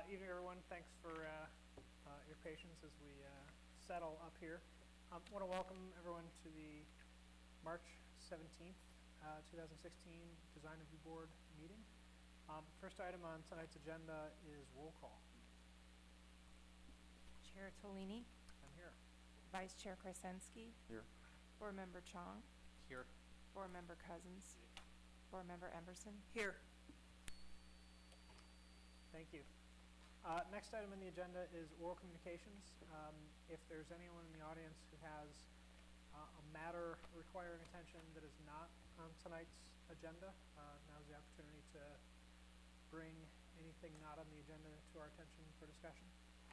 Evening, everyone. Thanks for your patience as we settle up here. I want to welcome everyone to the March 17th, 2016 Design Review Board meeting. First item on tonight's agenda is roll call. Chair Tolini. I'm here. Vice Chair Krasensky. Here. Board Member Chong. Here. Board Member Cousins. Board Member Emberson. Here. Thank you. Next item on the agenda is oral communications. If there's anyone in the audience who has a matter requiring attention that is not on tonight's agenda, now's the opportunity to bring anything not on the agenda to our attention for discussion.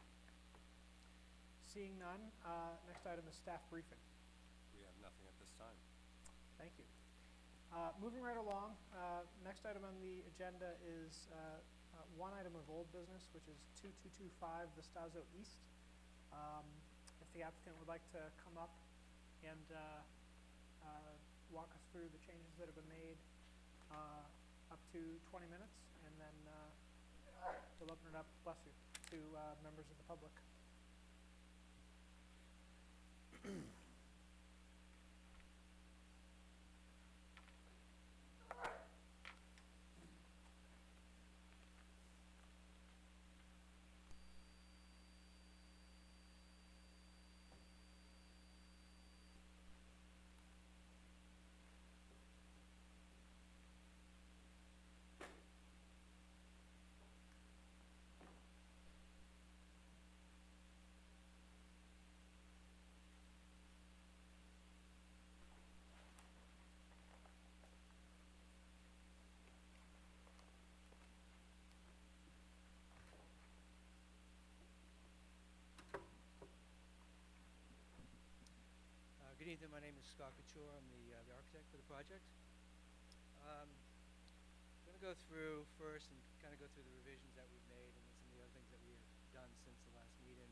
Seeing none, next item is staff briefing. We have nothing at this time. Thank you. Moving right along, next item on the agenda is one item of old business, which is 2225 Vistazo East. If the applicant would like to come up and walk us through the changes that have been made, up to 20 minutes, and then we'll open it up, bless you, to members of the public. Good evening. My name is Scott Couture. I'm the architect for the project. I'm going to go through first and kind of go through the revisions that we've made and then some of the other things that we have done since the last meeting.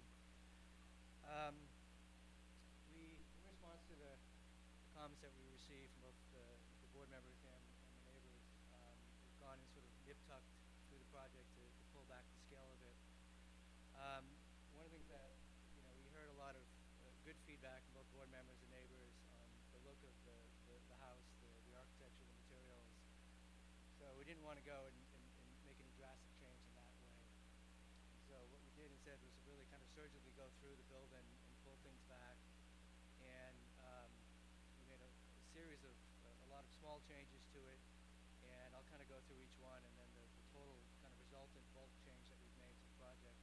In response to the comments that we received from both the board members and the neighbors, we've gone and sort of nip-tucked through the project to pull back the scale of it. One of the things that we heard a lot of good feedback from both board members and neighbors on the look of the house, the architecture, the materials. So we didn't want to go and make any drastic change in that way. So what we did instead was really kind of surgically go through the building and pull things back. And we made a series of a lot of small changes to it. And I'll kind of go through each one and then the total kind of resultant bulk change that we've made to the project.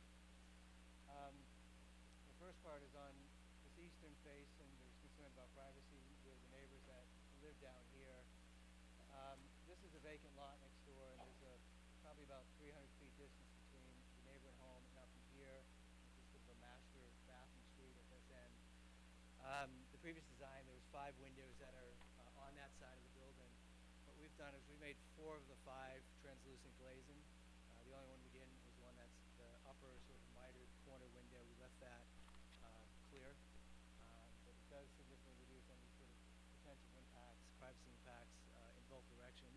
The first part is on eastern face, and there's concern about privacy with the neighbors that live down here. This is a vacant lot next door, and there's probably about 300 feet distance between the neighboring home and up from here. It's sort of a master bathroom suite at this end. The previous design, there was 5 windows that are on that side of the building. What we've done is we made 4 of the 5 translucent glazing. The only one we didn't was the one that's the upper sort of mitered corner window. We left that clear. Does significantly reduce any sort of potential impacts, privacy impacts in both directions.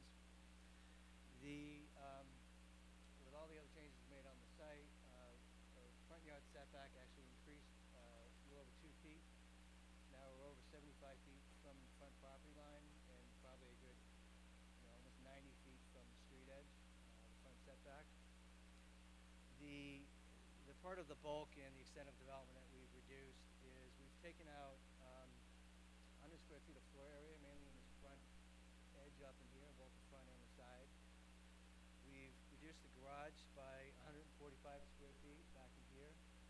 With all the other changes made on the site, the front yard setback actually increased a little over 2 feet. Now we're over 75 feet from the front property line and probably a good, almost 90 feet from the street edge, the front setback. The part of the bulk and the extent of development that we've reduced is we've taken out 100 square feet of floor area, mainly in this front edge up in here, both the front and the side. We've reduced the garage by 145 square feet back in here.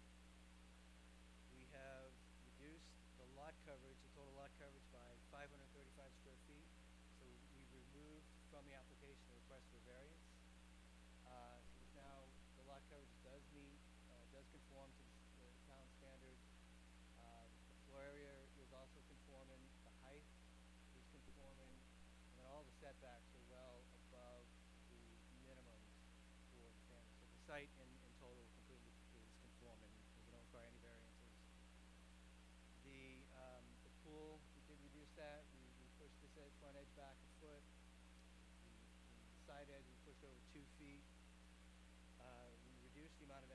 We have reduced the lot coverage, the total lot coverage, by 535 square feet. So we've removed from the application the request for variance. So now the lot coverage does conform to the town standard. The floor area is also conforming. The height is conforming. And then all the setbacks are well above the minimums for the standard. So the site in total completely is conforming. We don't require any variances. The pool, we did reduce that. We pushed this front edge back a foot. The side edge we pushed over 2 feet. We reduced the amount of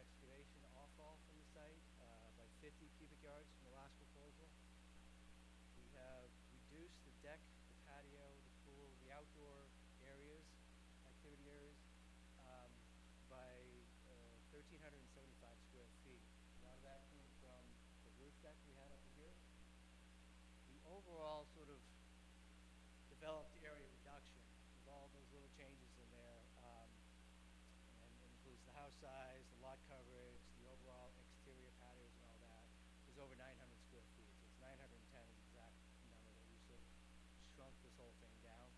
cubic yards from the last proposal. We have reduced the deck, the patio, the pool, the outdoor areas, activity areas, by 1,375 square feet. A lot of that came from the roof deck we had up here. The overall sort of developed area reduction with all those little changes in there, and it includes the house size, the lot coverage, the overall exterior patios and all that, is over 900 square feet. So it's 910 is the exact number that we sort of shrunk this whole thing down.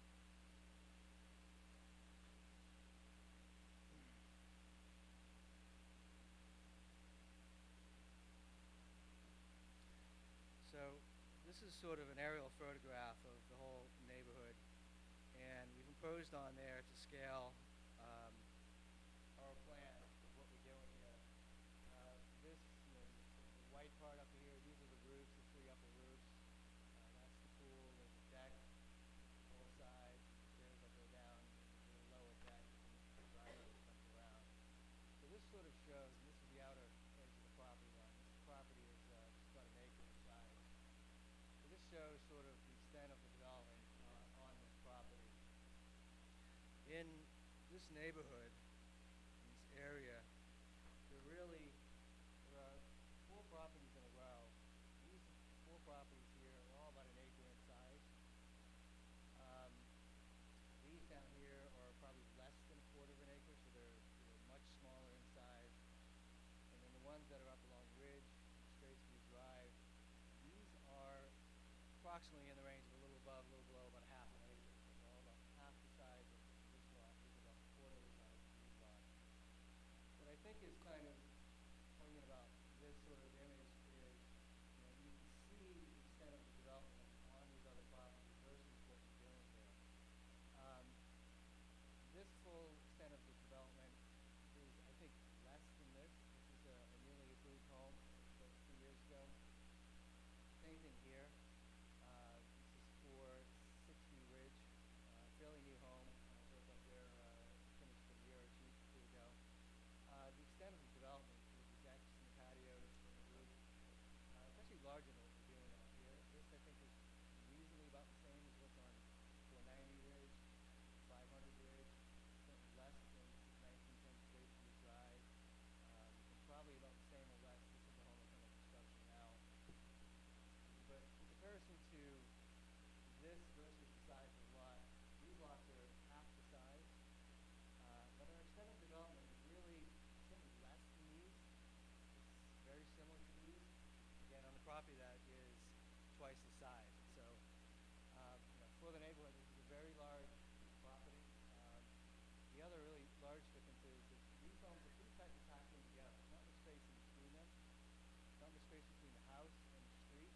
So this is sort of an aerial photograph of the whole neighborhood, and we've imposed on there to scale our plan of what we're doing here. This, the white part up here, these are the roofs, the three upper roofs. That's the pool, there's a deck, both sides, stairs that go down, there's a lower deck, and the driveway that comes around. So this sort of shows, and this is the outer edge of the property line. This property is just about an acre in size. So this shows sort of the extent of the development on this property. In this neighborhood, in this area, there are 4 properties in a row. These 4 properties here are all about an acre in size. These down here are probably less than a quarter of an acre, so they're much smaller in size. And then the ones that are up along Ridge and Straitsview Drive, these are approximately in the range of a little above, a little below, about a half an acre. So they're all about half the size of this lot. These are about a quarter the size of these lots. What I think is kind of poignant about this sort of image is, you can see the extent of the development on these other properties versus what we're doing here. This full extent of the development is, I think, less than this. This is a newly approved home built 2 years ago. Same thing here. This is for 60 Ridge, fairly new home, built up there, finished a year or two ago. The extent of the development with the decks and the patios and the roof, it's actually larger than what we're doing out here. This, I think, is reasonably about the same as what's on 490 Ridge, 500 Ridge, certainly less than 1910 Straitsview Drive, and probably about the same or less. This is the home that's under construction now. But in comparison to this versus the size of the lot, these lots are half the size, but our extent of development is really simply less than these. It's very similar to these, again, on the property that is twice the size. So, for the neighborhood, this is a very large property. The other really large difference is that these homes are pretty tightly packed in together. There's not much space in between them. There's not much space between the house and the street.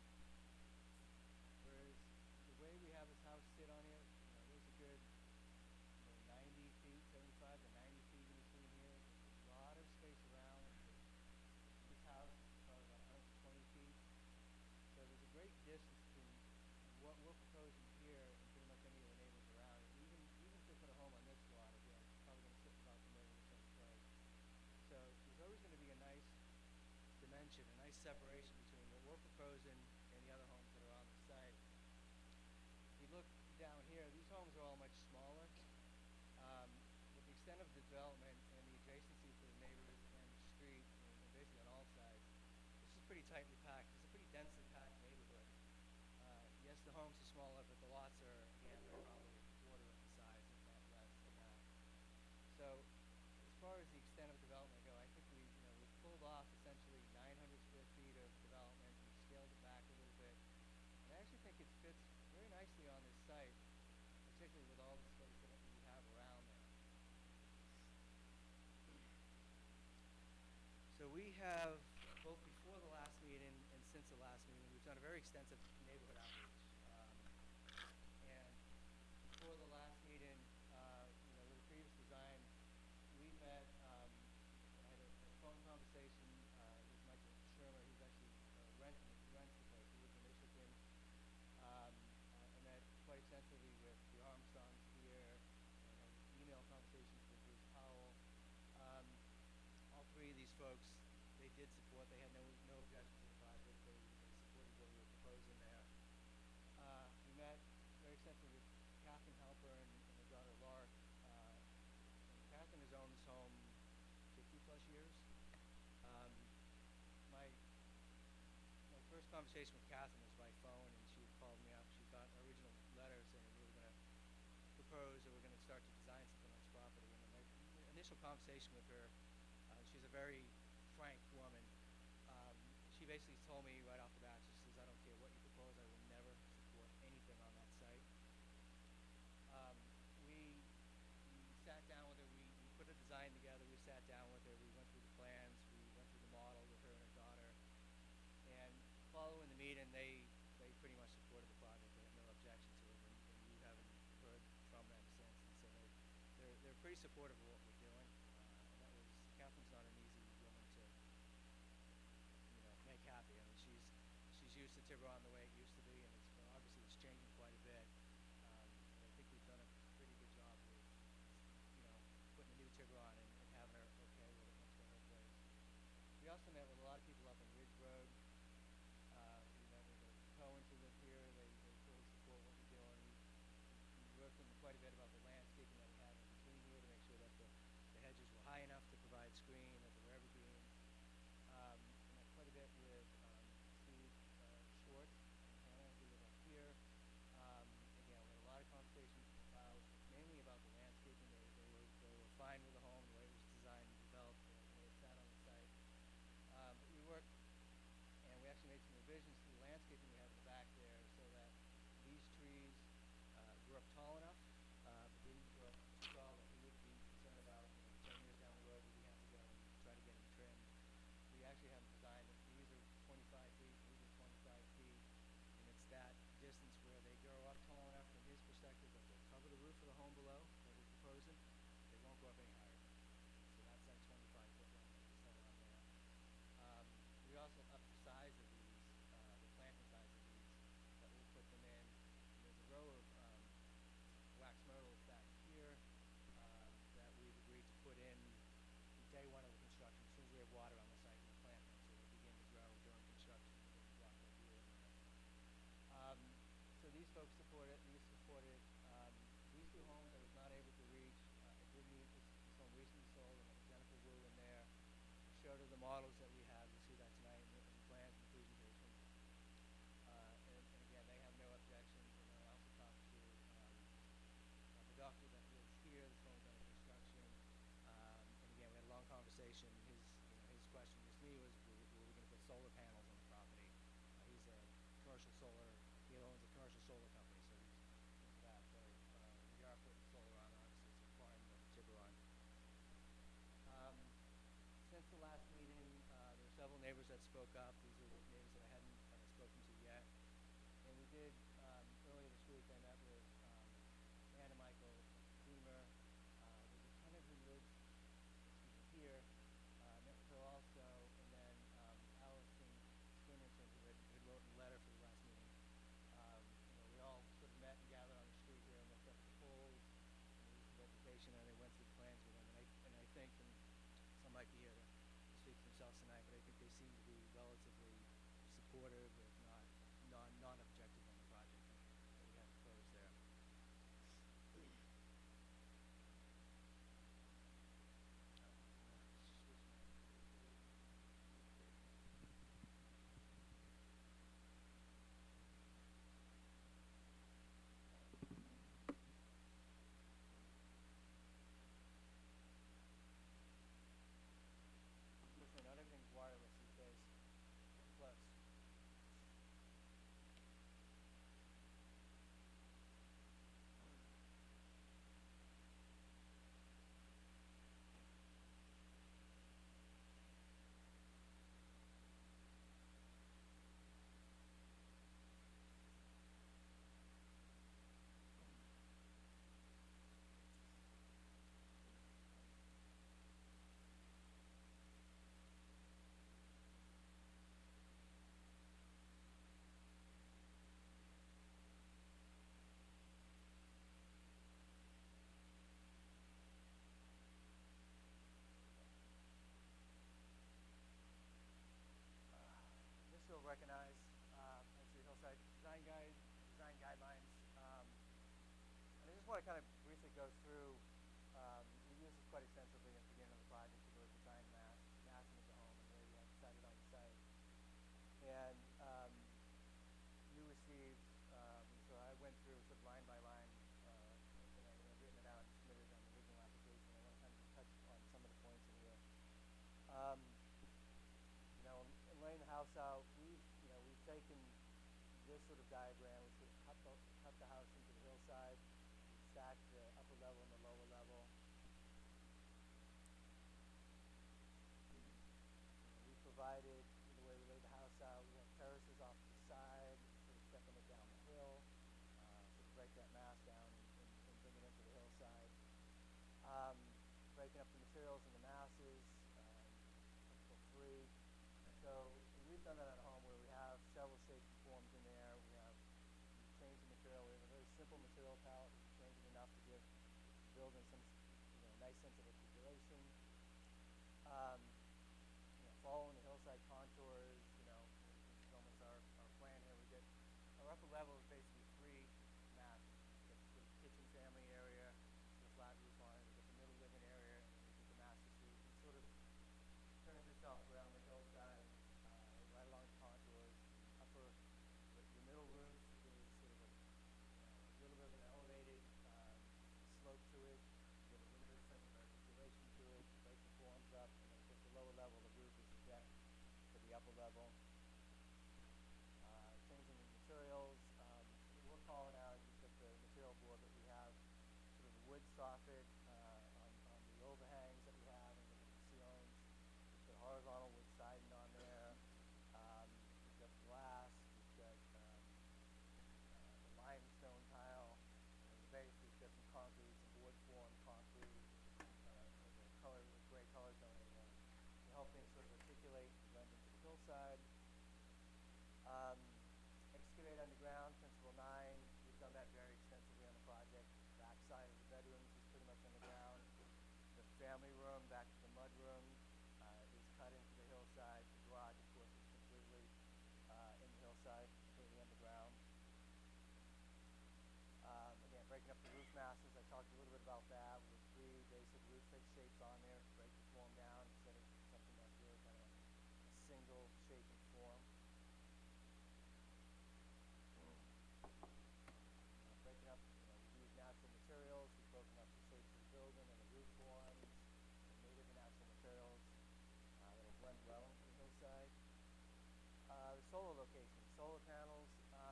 Whereas the way we have this house sit on here, there's a good 90 feet, 75 to 90 feet in between here. There's a lot of space around. This house is probably about 120 feet. So there's a great distance between what we're proposing here and pretty much any of the neighbors around. And even if they put a home on this lot, again, it's probably going to sit about the middle of the same place. So there's always going to be a nice dimension, a nice separation between what we're proposing and the other homes that are on the site. If you look down here, these homes are all much smaller. With the extent of the development and the adjacency to the neighbors and the street, and basically on all sides, this is pretty tightly packed. It's a pretty densely packed neighborhood. Yes, the homes are smaller, but the lots are, again, they're probably a quarter of the size, if not less than that. So, as far as the extent of development go, I think we've pulled off essentially 900 square feet of development. We've scaled it back a little bit. And I actually think it fits very nicely on this site, particularly with all the space that we have around there. So we have, both before the last meeting and since the last meeting, we've done a very extensive neighborhood outreach. And before the last meeting, with the previous design, we met, I had a phone conversation with Michael Shermer. He's actually rents the place. He lives in Michigan. I met quite extensively with the Armstrongs here, and had email conversations with Bruce Powell. All 3 of these folks, they did support. They had no objections to the conversation with Catherine was by phone, and she had called me up. She got an original letter saying we were going to propose or we're going to start to design something on this property. And in my initial conversation with her, she's a very frank woman. She basically told me right off the bat, she says, I don't care what you propose, I will never support anything on that site. We sat down with her, we put a design together, we sat down with her, we went through the plans, we went through the model with her and her daughter. And following the meeting, they pretty much supported the project. They had no objection to it, and you haven't heard from them since. And so they're pretty supportive of what we're doing. And that was, Catherine's not an easy woman to, make happy. I mean, she's used to Tiburon the way it used to be, and obviously it's changing quite a bit. And I think we've done a pretty good job with, putting a new Tiburon and having her okay with it next to her place. We also met with a lot of people up on Ridge Road. We met with the Cohens who live here. They fully support what we're doing. We worked with them quite a bit about the landscaping that we have in between here to make sure that the hedges were high enough to provide screen, that there were evergreens. We met quite a bit with Steve Schwartz and Hannah, who live up here. Again, we had a lot of conversations mainly about the landscaping. They were fine with the home, the way it was designed and developed, the way it sat on the site. But we worked, and we actually made some revisions to the landscaping we have in the back there so that these trees grew up tall enough, but didn't grow up too tall that we wouldn't be concerned about, 10 years down the road would we have to go and try to get them trimmed. We actually have them designed, these are 25 feet, these are 25 feet, and it's that distance where they grow up tall enough from his perspective that they'll cover the roof of the home below that we're proposing. They won't go up any higher than that. So that's that 25-foot line that we set on there. We also upped the size of these, the planting size of these, that we'll put them in. And there's a row of wax myrtles back here that we've agreed to put in day one of the construction. As soon as we have water on the site, we'll plant them so they begin to grow during construction and begin to block their view in there. So these folks support it. These support it. These two homes I was not able to reach. I did meet this home recently sold, and it was Jennifer Wu in there. I showed her the models that we have. You'll see that tonight in the plans and the presentation. And again, they have no objections. And then I also talked to the doctor that lives here. This home's under construction. And again, we had a long conversation. His question just to me was, were we going to put solar panels on the property? He's a commercial solar. He owns a commercial solar company, so he's into that. So we are putting solar on. Obviously, it's a requirement of Tiburon. Since the last meeting, there were several neighbors that spoke up. These are neighbors that I hadn't spoken to yet. And we did, earlier this week, I met with Anna Michael Zemer. There's a tenant who lives here. I met with her also. And then Allison Skinnerton, who had wrote a letter for the last meeting. We all sort of met and gathered on the street here and looked up the poles and the vegetation, and I went through the plans with them. And I think, and some might be here to speak for themselves tonight, but I think they seem to be relatively supportive, if not non-objective on the project that we have proposed there. Unfortunately, not everything's wireless these days. Close. This you'll recognize as the Hillside Design Guide, Design Guidelines. And I just want to kind of briefly go through, we use this quite extensively at the beginning of the project to really design massing of the home and where we have decided on the site. And taken this sort of diagram, we sort of cut the house into the hillside, we stacked the upper level and the lower level. We provided, the way we laid the house out, we have terraces off to the side, sort of stepping it down the hill, sort of break that mass down and bring it into the hillside. Breaking up the materials and the masses for free. So we've done that at home where we have several shapes and forms in there. We changed the material. We have a very simple material palette. We changed it enough to give the building some, nice sense of articulation. Following the hillside contours, this is almost our plan here. We get our upper level is basically three masses. We get the sort of kitchen family area, the flat roof on it. We get the middle living area, and then we get the master suite. It sort of turns itself around the hillside, right along the contours. The middle roof is sort of a little bit of an elevated slope to it. You get a little bit of sense of articulation to it. Break the forms up, and then of course the lower level of the roof is the deck for the upper level. Changing the materials. We're calling out just at the material board that we have sort of the wood soffit on the overhangs that we have and the ceilings. We've got horizontal wood siding on there. We've got glass. We've got the limestone tile. And in the base, we've got some concrete, some board form concrete with a color, with gray color toning to help things sort of articulate and blend into the hillside. Excavate underground, Principle 9. We've done that very extensively on the project. The back side of the bedrooms is pretty much underground. The family room, back to the mud room, is cut into the hillside. The garage, of course, is completely in the hillside, completely underground. Again, breaking up the roof masses. I talked a little bit about that. We have three basic roof shapes on there to break the form down instead of something that's really kind of a single shape and form. Breaking up, we've used natural materials. We've broken up the shapes of the building and the roof forms, native and natural materials that will blend well into the hillside. The solar location, solar panels.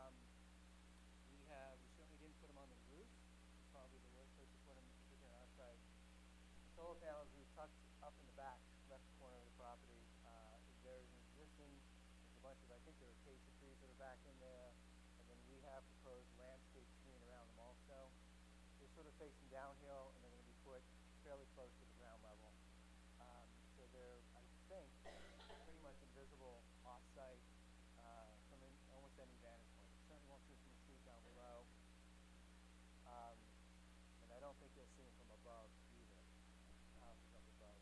We certainly didn't put them on the roof. It's probably the worst place to put them, particularly on our site. Solar panels we've tucked up in the back left corner of the property. There's an existing, there's a bunch of, I think there are acacia trees that are back in there. And then we have proposed landscape screen around them also. They're sort of facing downhill, and they're going to be put fairly close to the ground level. So they're, I think, pretty much invisible off-site from almost any vantage point. You certainly won't see them from the street down below. And I don't think you'll see them from above either. The house is up above.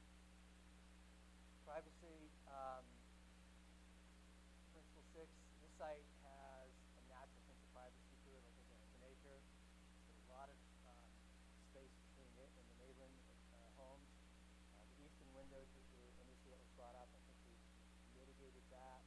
Privacy. Principle 6, this site has a natural sense of privacy to it. Like again, it's an acre. It's got a lot of space between it and the neighboring homes. The eastern windows, which were an issue that was brought up, I think we've mitigated that.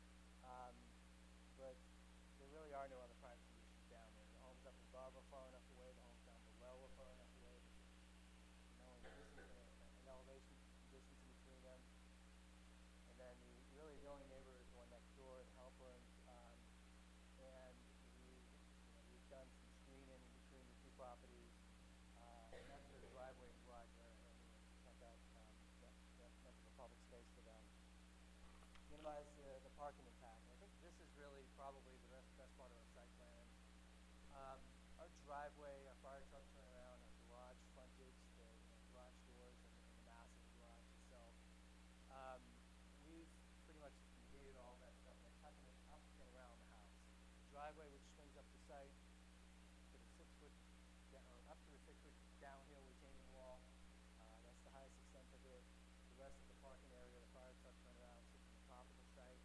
But there really are no other privacy issues down there. The homes up above are far enough away. The homes down below are far enough away. There's no distance and an elevation distance in between them. And then the only neighbor is the one next door, the Halperns, and we've done some screening between the two properties, and that's their driveway and garage area right here. We cut that much of a public space for them. Minimize the parking impact. I think this is really probably the best part of our site plan. Our driveway, our fire truck turnaround, our garage frontage, the garage doors, and the mass of the garage itself. We've pretty much negated all that stuff by tucking it up and around the house. The driveway, which swings up the site, got a 6-foot, or up to a 6-foot downhill retaining wall. That's the highest extent of it. The rest of the parking area, the fire truck turnaround, sits on the top of the site.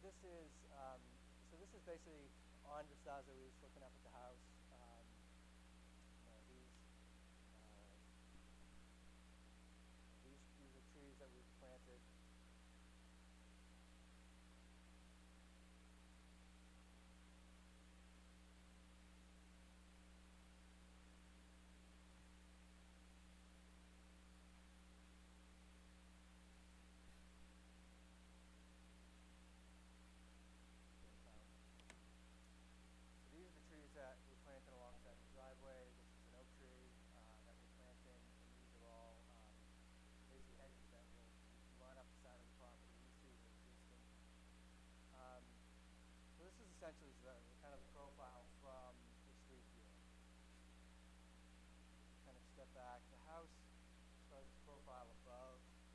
this is basically on Vistazo East, looking up at the house. These are trees that we've planted. So these are the trees that we're planting alongside the driveway. This is an oak tree that we're planting, and these are all basically hedges that will run up the side of the property. These trees are existing. So this is essentially the kind of the profile from the street view. Kind of step back. The house, as far as its profile above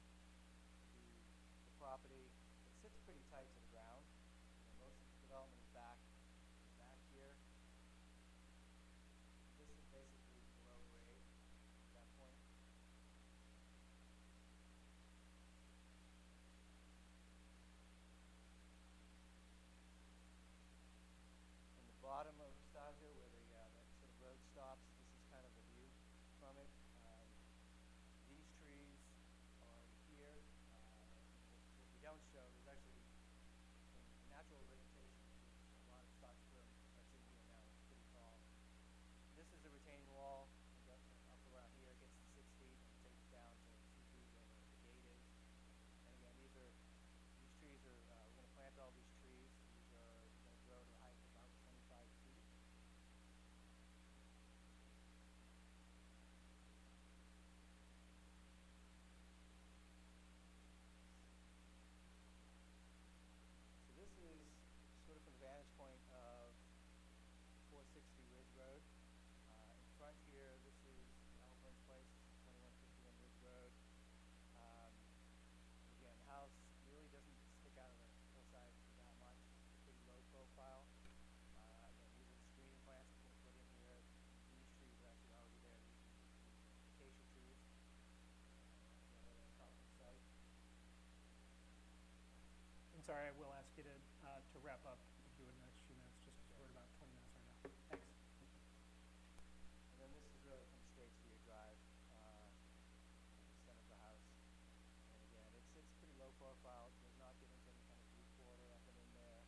the property, it sits pretty tight to the ground. Most of the development is back here. This is basically below grade at that point. In the bottom of Vistazo, where that sort of road stops, this is kind of the view from it. These trees are here. What we don't show, there's actually some natural vegetation. There's a lot of Stocksbrim that's in here now. It's pretty tall. This is a retaining wall. Up around here, it gets to 6 feet, and it takes it down to 2 feet where the gate is. And again, these trees are, we're going to plant all these trees. These are going to grow to a height of about 25 feet. So this is sort of from the vantage point of 460 Ridge Road. In front here, this is Alvern's place. This is 2151 Ridge Road. Again, the house really doesn't stick out of the hillside that much. It's a pretty low profile. Again, these are the screening plants we're going to put in here. These trees are actually already there. These acacia trees. Again, right on top of the site. I'm sorry, I will ask you to wrap up if you would in the next few minutes, just because we're at about 20 minutes right now. Thanks. And then this is really from Straits View Drive, the center of the house. And again, it's pretty low profile. It does not get into any kind of deep water up and in there.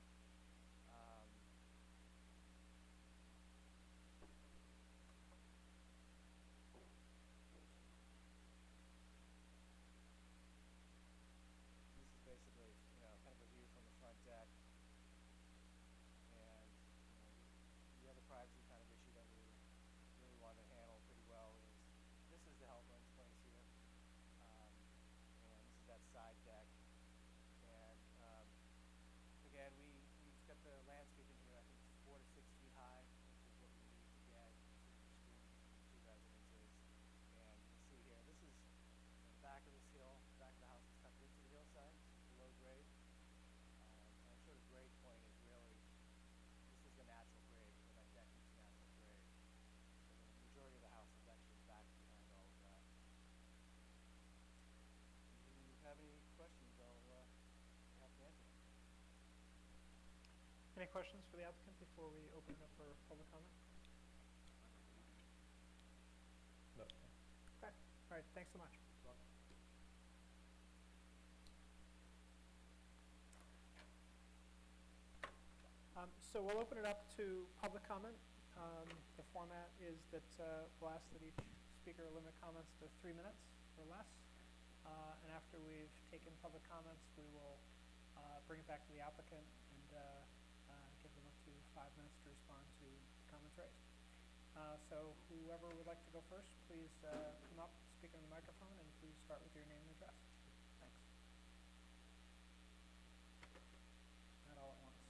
This is basically, kind of a view from the front deck. And the other privacy kind of issue that we really wanted to handle pretty well is this is the Halpern's place here, and this is that side deck. And again, we've got the landscaping here. I think it's 4 to 6 feet high, which is what we need to get sort of the screen between the two residences. And you can see here, this is the back of this hill. The back of the house is tucked into the hillside. This is below grade. And our sort of grade point is really, this is the natural grade, where that deck meets natural grade. So the majority of the house is actually back behind all of that. If you have any questions, I'll be happy to answer them. Any questions for the applicant before we open it up for public comment? No. Okay. All right. Thanks so much. So we'll open it up to public comment. The format is that we'll ask that each speaker limit comments to 3 minutes or less. And after we've taken public comments, we will bring it back to the applicant and give them up to 5 minutes to respond to the comments raised. So whoever would like to go first, please come up, speak on the microphone, and please start with your name and address. Thanks. Not all at once.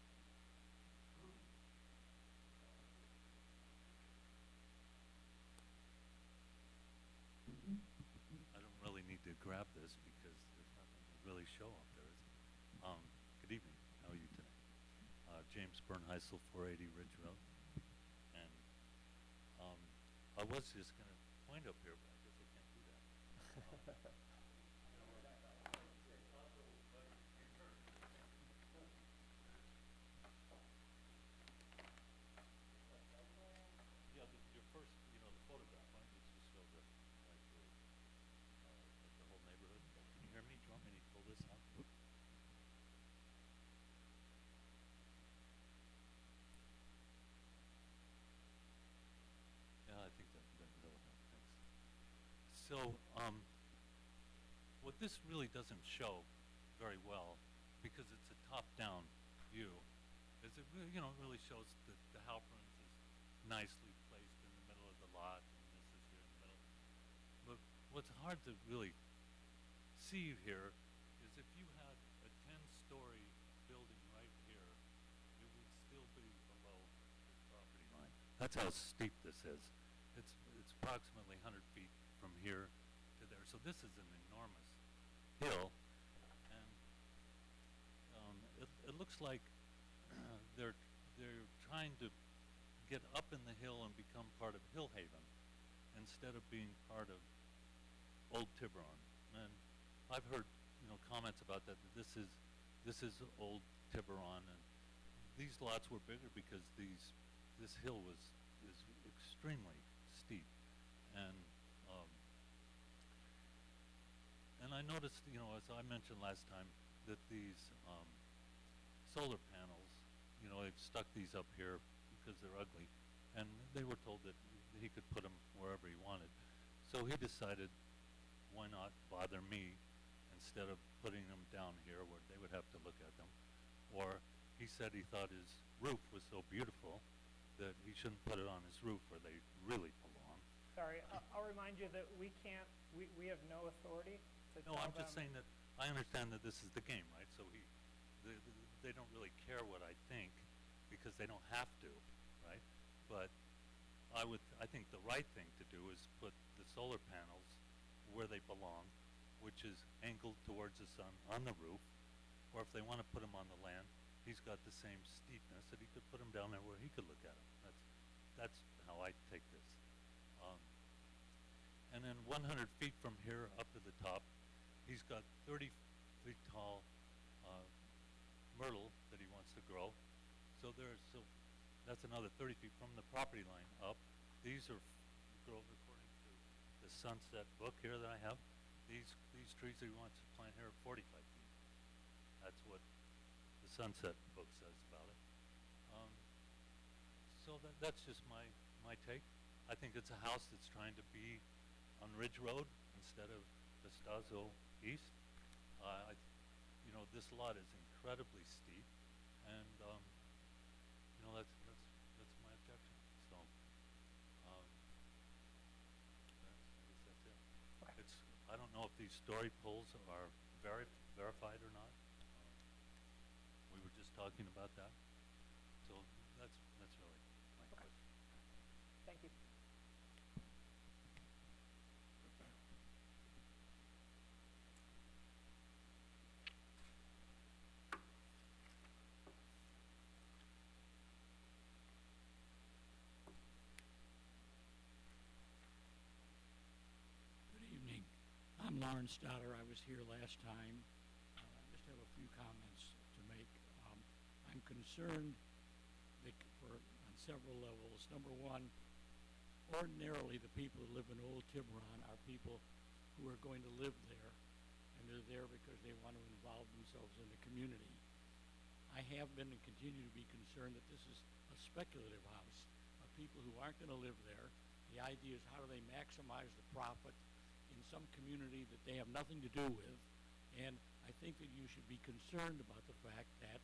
I don't really need to grab this because there's nothing to really show up there. Good evening. How are you today? James Bernheisel, 480 Ridge Road. And I was just going to point up here, but I guess I can't do that. So, what this really doesn't show very well, because it's a top-down view, is it really, really shows that the Halperins is nicely placed in the middle of the lot, and this is here in the middle. But what's hard to really see here is if you had a 10-story building right here, it would still be below the property line. That's how steep this is. It's approximately 100 feet from here to there. So this is an enormous hill, and it looks like they're trying to get up in the hill and become part of Hillhaven instead of being part of Old Tiburon. And I've heard comments about that this is Old Tiburon, and these lots were bigger because this hill is extremely steep, and I noticed, as I mentioned last time, that these solar panels, they've stuck these up here because they're ugly, and they were told that he could put them wherever he wanted. So he decided, why not bother me instead of putting them down here where they would have to look at them? Or he said he thought his roof was so beautiful that he shouldn't put it on his roof where they really belong. Sorry, I'll remind you that we have no authority to No, tell I'm just them- saying that I understand that this is the game, right? So they don't really care what I think because they don't have to, right? But I think the right thing to do is put the solar panels where they belong, which is angled towards the sun on the roof, or if they want to put them on the land, he's got the same steepness that he could put them down there where he could look at them. That's how I take this. And then 100 feet from here up to the top, he's got 30 feet tall myrtle that he wants to grow. So that's another 30 feet from the property line up. These are grown according to the Sunset book here that I have. These trees that he wants to plant here are 45 feet. That's what the Sunset book says about it. So that's just my take. I think it's a house that's trying to be on Ridge Road instead of Vistazo East. This lot is incredibly steep, and that's my objection. So I guess that's it. Okay. I don't know if these story polls are verified or not. We were just talking about that. So that's really my Okay. question. Thank you. Good evening. I'm Lawrence Stoddard. I was here last time. I just have a few comments to make. I'm concerned on several levels. Number one, ordinarily the people who live in Old Tiburon are people who are going to live there, and they're there because they want to involve themselves in the community. I have been and continue to be concerned that this is a speculative house of people who aren't going to live there. The idea is, how do they maximize the profit in some community that they have nothing to do with? And I think that you should be concerned about the fact that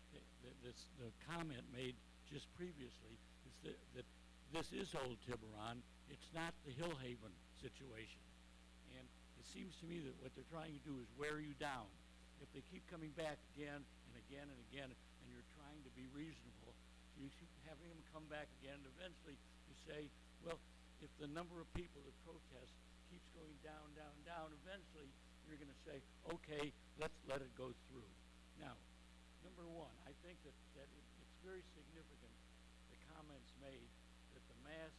the comment made just previously is that this is Old Tiburon. It's not the Hillhaven situation. And it seems to me that what they're trying to do is wear you down. If they keep coming back again and again and again, and you're trying to be reasonable, you keep having them come back again, and eventually you say, well, if the number of people that protest keeps going down, down, down, eventually you're going to say, okay, let's let it go through. Now, number one, I think that it's very significant, the comments made that the mass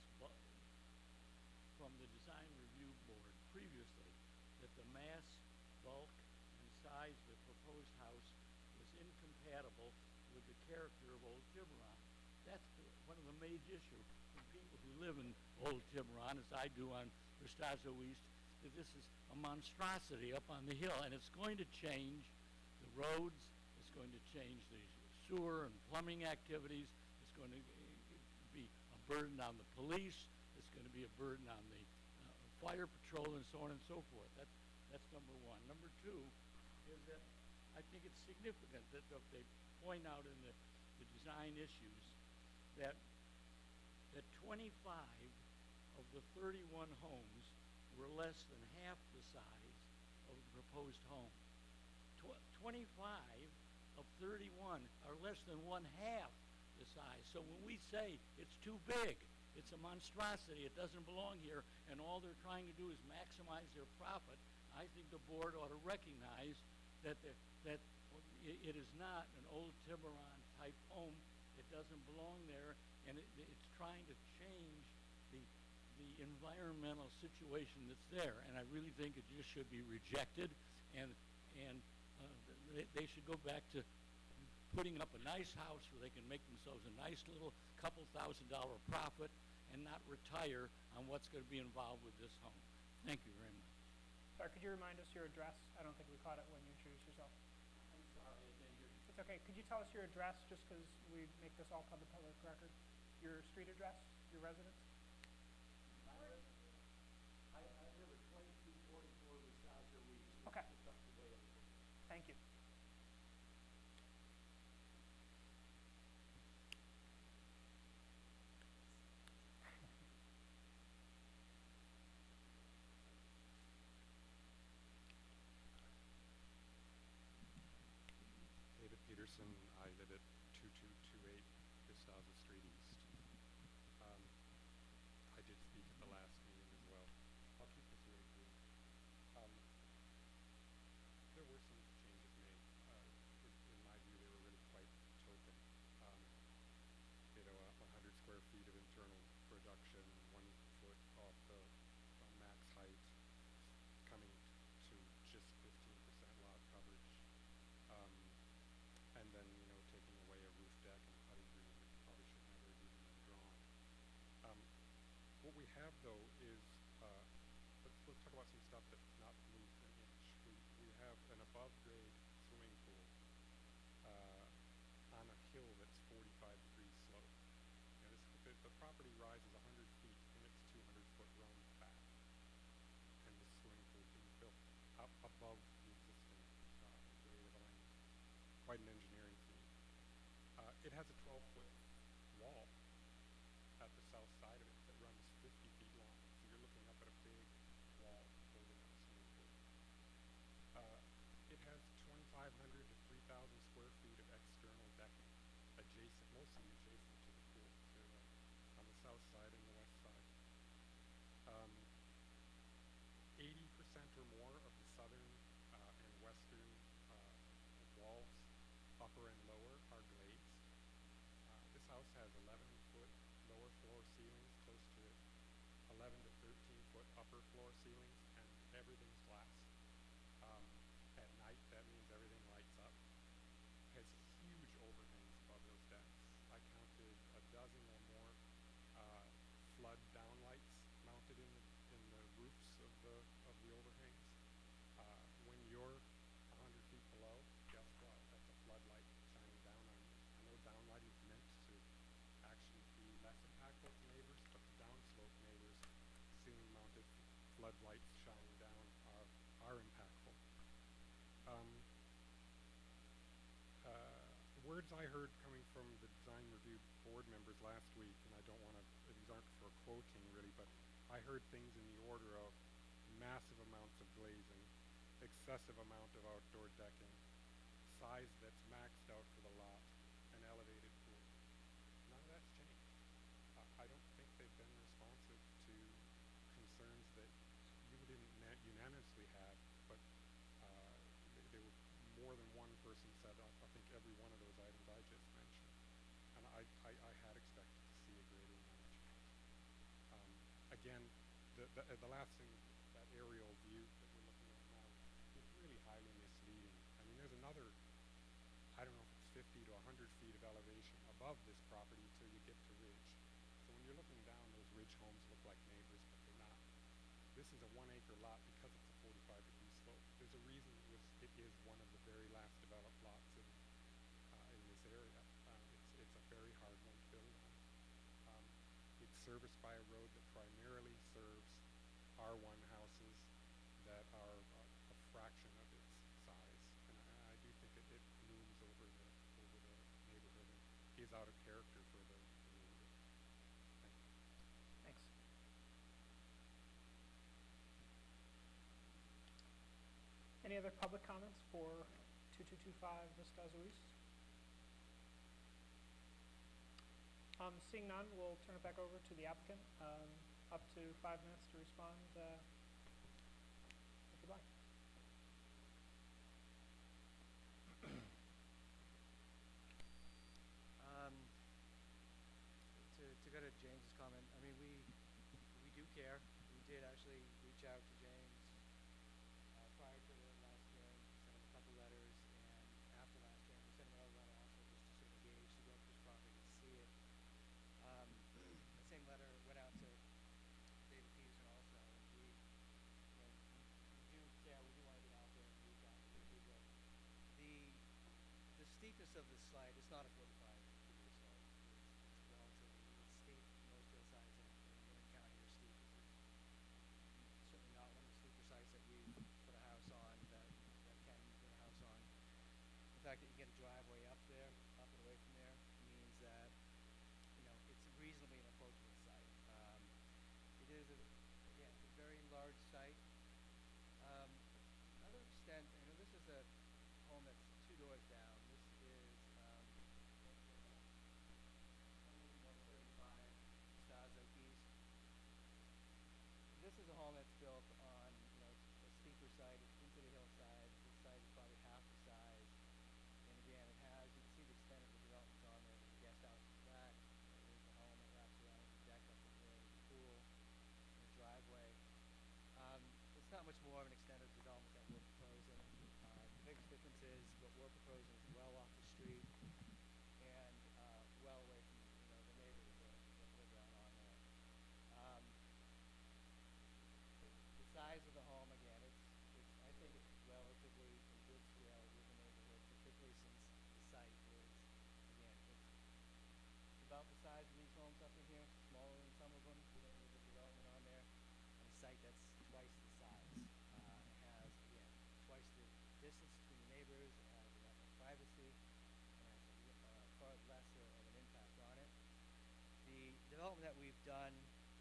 from the Design Review Board previously, that the mass bulk and size of the proposed house was incompatible with the character of Old Tiburon. That's one of the major issues from people who live in Old Tiburon, as I do on Vistazo East, that this is a monstrosity up on the hill, and it's going to change the roads, it's going to change the sewer and plumbing activities, it's going to be a burden on the police, it's going to be a burden on the fire patrol and so on and so forth. That's number one. Number two is that I think it's significant that they point out in the design issues that 25 of the 31 homes were less than half the size of the proposed home. 25 of 31 are less than one half the size. So when we say it's too big, it's a monstrosity, it doesn't belong here, and all they're trying to do is maximize their profit, I think the board ought to recognize that it is not an old Tiburon type home. It doesn't belong there, and it's trying to change the environmental situation that's there. And I really think it just should be rejected, and they should go back to putting up a nice house where they can make themselves a nice little couple $1,000 profit and not retire on what's going to be involved with this home. Thank you very much. Sorry, could you remind us your address? I don't think we caught it when you introduced yourself. I'm sorry, I didn't hear you. It's okay. Could you tell us your address, just because we make this all public record? Your street address, your residence? I live at 2244 Wisconsin Reed. Okay. Just up the way a little bit. Thank you. David Peterson, I live at 2228 Gustavus Street East. I did speak at the last meeting as well. I'll keep this really brief. There were some changes made. In my view, they were really quite token. 100 square feet of internal production, 1 foot off the max height, coming to just 15% lot coverage. And then, taking away a roof deck and a putting green that probably should never have even been drawn. What we have, though, is, let's talk about some stuff that's not moved an inch. We have an above-grade swimming pool on a hill that's 45-degree slope. The property rises 100 feet in its 200-foot run back, and the swimming pool being built up above the existing grade of the land. Quite an engineering feat. It has a 12-foot wall at the south side of it that runs 50 feet long. So you're looking up at a big wall holding up a swimming pool. It has 2,500 to 3,000 square feet of external decking, mostly adjacent to the pool, on the south side and the west side. 80% or more of the southern and western walls, upper and lower, are glazed. This house has 11-foot lower floor ceilings, close to 11 to 13-foot upper floor ceilings, and everything's glass. At night, that means everything lights up. Has huge overhangs above those decks. I counted a dozen or more flood downlights mounted in the roofs of the overhangs. When you're 100 feet below, guess what? That's a floodlight shining down on you. I know downlighting is meant to actually be less impactful to neighbors, but the downslope neighbors, ceiling-mounted floodlights shining down are impactful. Words I heard coming from the design review board members last week, and I don't want to, these aren't for quoting really, but I heard things in the order of massive amounts of glazing, excessive amount of outdoor decking, size that's maxed out for the lot, an elevated pool. None of that's changed. I don't think they've been responsive to concerns that you didn't unanimously have, but there were more than one person said, I think every one of those items I just mentioned. And I had expected to see a greater amount of change. Again, the last thing, that aerial view that we're looking at now, is really highly misleading. I mean, there's another, I don't know if it's 50 to 100 feet of elevation above this property until you get to ridge. So when you're looking down, those ridge homes look like neighbors, but they're not. This is a 1-acre lot because it's a 45-degree slope. There's a reason it is one of the very last developed lots in this area. It's a very hard one to build on. It's serviced by a road that primarily serves R1 houses that are a fraction of its size, and I do think it looms over the neighborhood and is out of character for the neighborhood. Thank you. Thanks. Any other public comments for 2225 Vista Azuis? Seeing none, we'll turn it back over to the applicant. Up to 5 minutes to respond if you'd like. To go to James's comment, I mean, we do care. We did actually reach out to James prior to the last hearing. We sent him a couple letters, and after last hearing, we sent him another letter also just to sort of engage, to go up to his property to see it. The same letter went out to David Peterson also, and we do care. We do want to get out there and reach out to these people. The steepness of this slide is not a 45-degree slope. It's relatively steep. Most hillsides in Marin County are steep. This is certainly not one of the steeper sites that we've put a house on, that can put a house on. The fact that you get a driveway up there, up and away from there, means that it's reasonably an approachable site. It is again, it's a very large site. Another extent, this is a home that's 2 doors down. This is 2135 Stazo East. This is a home that's built on, it's a steeper site. It's into the hillside. This site is probably half the size. And again, you can see the extent of the developments on there. There's a guest house in the back. There's the home that wraps around with the deck up in here, and the pool, and the driveway. It's not much more of an extent of development that we're proposing. The biggest difference is what we're proposing is well off the street and well away from the neighbors that live right on there. The size of the home, again, I think it's relatively in good scale with the neighborhood, particularly since the site is, again, it's about the size of these homes up in here, smaller than some of them, with the development on there, on a site that's twice the size. It has, again, twice the distance between the neighbors. It has a lot more privacy, and has far lesser of an impact on it. The development that we've done,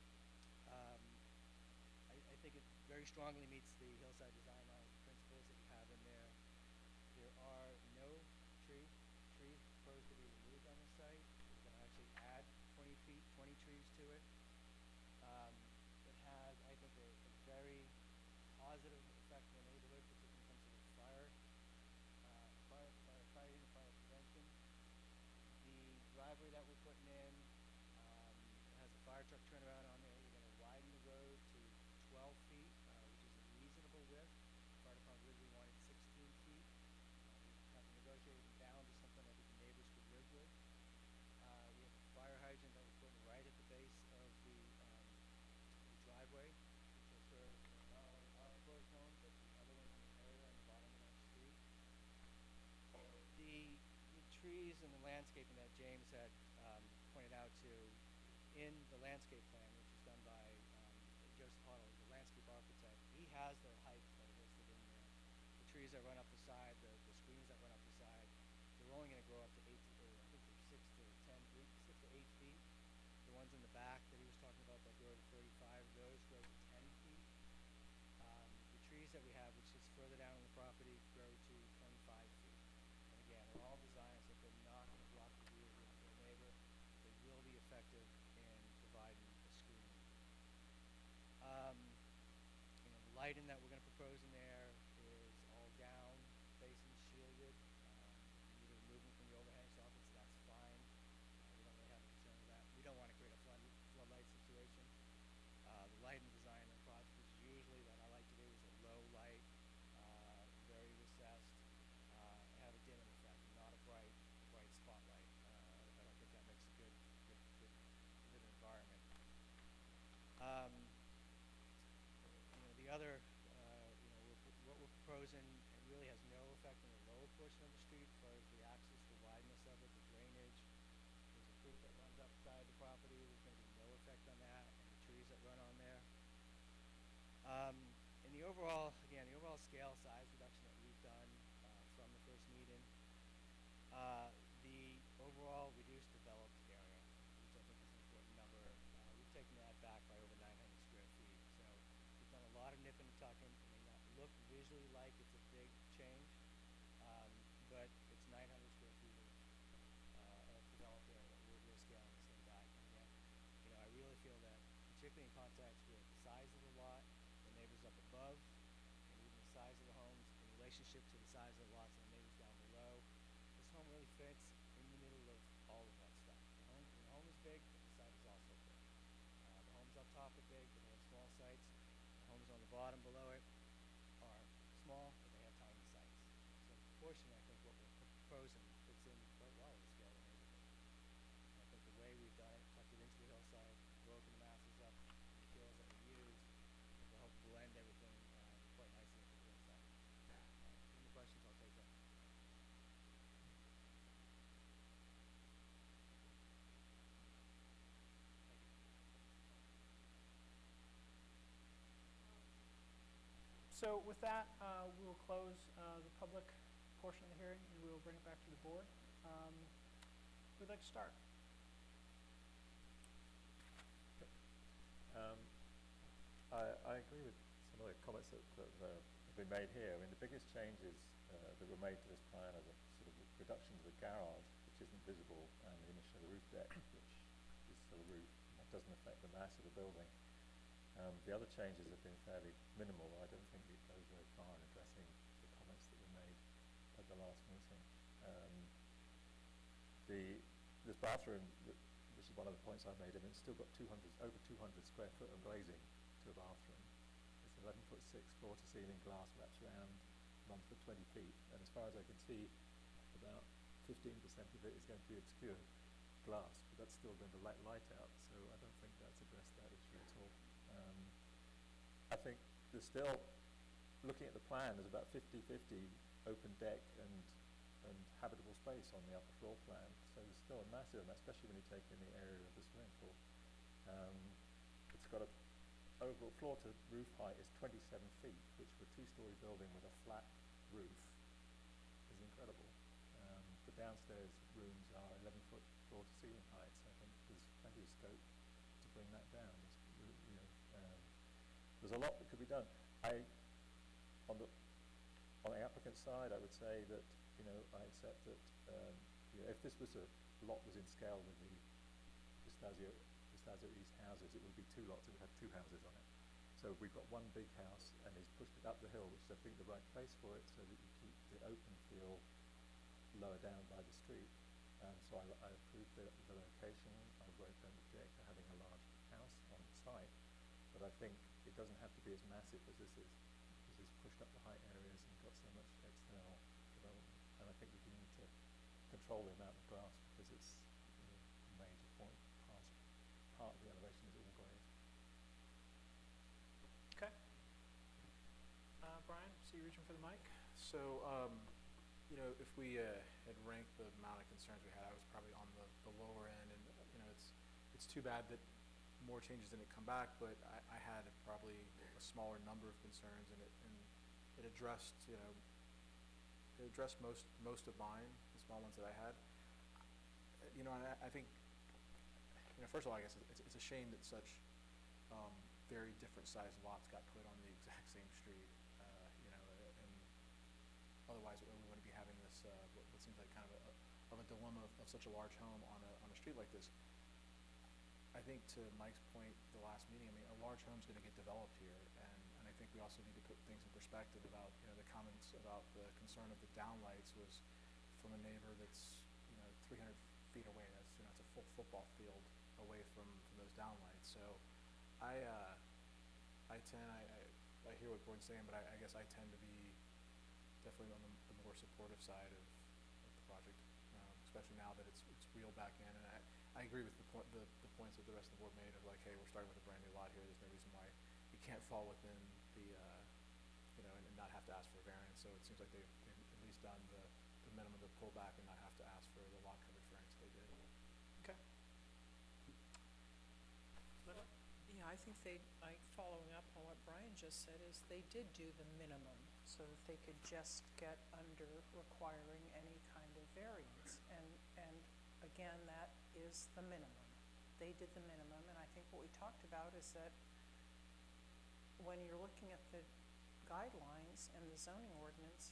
I think it very strongly meets the hillside design principles that you have in there. There are no trees proposed to be removed on the site. We're going to actually add 20 trees to it. It has, I think, a very positive effect in the neighborhood, particularly when it comes to the firefighting, fire prevention. The driveway that we're putting in has a fire truck turnaround on there. We're going to widen the road to 12 feet, which is a reasonable width. The fire department originally wanted 16 feet. We have to negotiate it down to something I think the neighbors could live with. We have a fire hydrant that we're putting right at the base of the driveway, which will serve not only our proposed home, but the other ones in the area on the bottom of that street. The trees and the landscaping that James had pointed out to in the landscape plan, which is done by Joseph Huddle, the landscape architect, he has their heights that are listed in there. The trees that run up the side, the screens that run up the side, they're only going to grow up to 8 to, I think they're 6 to 8 feet. The ones in the back that he was talking about that grow to 35, those grow to 10 feet. The trees that we have, which is further down on the property, grow to 25 feet. And again, they're all designed so that they're not going to block the view of the neighbor. They will be effective in providing a screen. The lighting that we're going to propose in there is all down facing, shielded. If you need to remove them from the overhang soffits, that's fine. We don't really have a concern with that. We don't want to create a floodlight situation. The lighting design on the project is usually that I like to do is a low light, very recessed, have a dimming effect, not a bright spotlight. I don't think that makes a good living environment. The other, what we're proposing, it really has no effect on the lower portion of the street as far as the access, the wideness of it, the drainage. There's a creek that runs upside the property. There's going to be no effect on that, and the trees that run on there. the overall, again, the overall scale size reduction that we've done from the first meeting, the overall reduced developed area, which I think is an important number, we've taken that back by over 900 square feet. So we've done a lot of nip and tucking. It may not look visually like it's a big change, but it's 900 square feet of developed area that we're scaling this thing back. And again, you know, I really feel that, particularly in context with the size of the lot, the neighbors up above, and even the size of the homes in relationship to the size of the lots and the neighbors down below, this home really fits in the middle of all of that stuff. The home is big, but the site is also big. The homes up top are big, but they have small sites. The homes on the bottom below it are small, but they have tiny sites. So in proportion, I think what we're proposing fits in quite well with the scale of the neighborhood. And I think the way we've done it, tucked it into the hillside, broken the masses up, the materials that we used, will help blend everything quite nicely into the hillside. Any questions? I'll take them. So with that, we will close the public portion of the hearing, and we will bring it back to the board. Who'd like to start? I agree with some of the comments that have been made here. I mean, the biggest changes that were made to this plan are the sort of reduction to the garage, which isn't visible, and the addition of the roof deck, which is still a roof. That doesn't affect the mass of the building. The other changes have been fairly minimal. I don't think it goes very far in addressing the comments that were made at the last meeting. This bathroom, which is one of the points I made, I mean, it's still got over 200 square foot of glazing to a bathroom. It's 11'6" floor to ceiling glass, wraps around, runs for 20 feet, and as far as I can see, about 15% of it is going to be obscured glass, but that's still going to let light out, so I don't think that's addressed that issue at all. I think there's still, looking at the plan, there's about 50-50 open deck and habitable space on the upper floor plan, so there's still a massive amount, especially when you take in the area of the swimming pool. It's got a overall floor to roof height is 27 feet, which for a two-story building with a flat roof is incredible. The downstairs rooms are 11-foot floor to ceiling height, so I think there's plenty of scope to bring that down. There's a lot that could be done. On the applicant's side, I would say that I accept that if this was a lot was in scale with the Destasio East houses, it would be two lots. It would have two houses on it. So we've got one big house, and he's pushed it up the hill, which is I think the right place for it, so that you keep the open feel lower down by the street. So I approve the location. I don't object to having a large house on site, but I think it doesn't have to be as massive as this is, because it's pushed up the height areas and got so much external development. And I think we do need to control the amount of glass, because it's a major point. Part of the elevation is all glazed. Okay. Brian, see you reaching for the mic. So, if we had ranked the amount of concerns we had, I was probably on the lower end, and it's too bad that more changes didn't come back, but I had probably a smaller number of concerns, and it addressed most of mine, the small ones that I had. And I think first of all, I guess it's a shame that such very different sized lots got put on the exact same street. And otherwise we wouldn't be having this what seems like kind of a dilemma of such a large home on a street like this. I think to Mike's point the last meeting, I mean, a large home is going to get developed here, and I think we also need to put things in perspective about the comments about the concern of the downlights was from a neighbor that's 300 feet away. That's it's a full football field away from those downlights. So I hear what Gordon's saying, but I guess I tend to be definitely on the more supportive side of the project, especially now that it's reeled back in. And I agree with the points that the rest of the board made of like, hey, we're starting with a brand new lot here. There's no reason why you can't fall within the and not have to ask for a variance. So it seems like they've at least done the minimum to pull back and not have to ask for the lot coverage variance they did. Okay. Yeah, I think they, like, following up on what Brian just said, is they did do the minimum so that they could just get under requiring any kind of variance. And again, that is the minimum. They did the minimum, and I think what we talked about is that when you're looking at the guidelines and the zoning ordinance,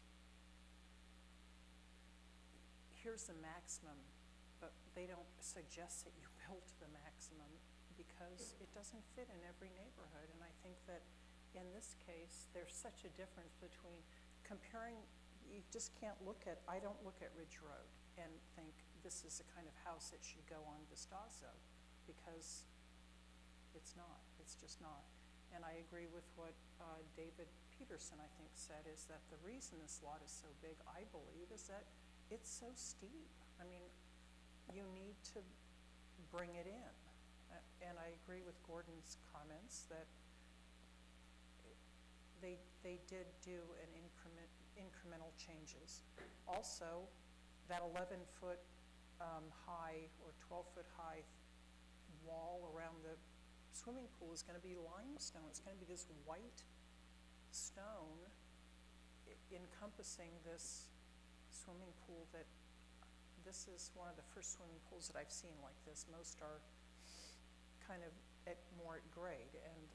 here's the maximum, but they don't suggest that you build to the maximum because it doesn't fit in every neighborhood. And I think that in this case, there's such a difference between comparing, you just can't look at, I don't look at Ridge Road and think this is the kind of house that should go on Vistazo, because it's not, it's just not. And I agree with what David Peterson, I think, said, is that the reason this lot is so big, I believe, is that it's so steep. I mean, you need to bring it in. And I agree with Gordon's comments that they did do an incremental changes. Also, that 11-foot high or 12-foot high wall around the swimming pool is going to be limestone. It's going to be this white stone encompassing this swimming pool. That this is one of the first swimming pools that I've seen like this. Most are kind of more at grade, and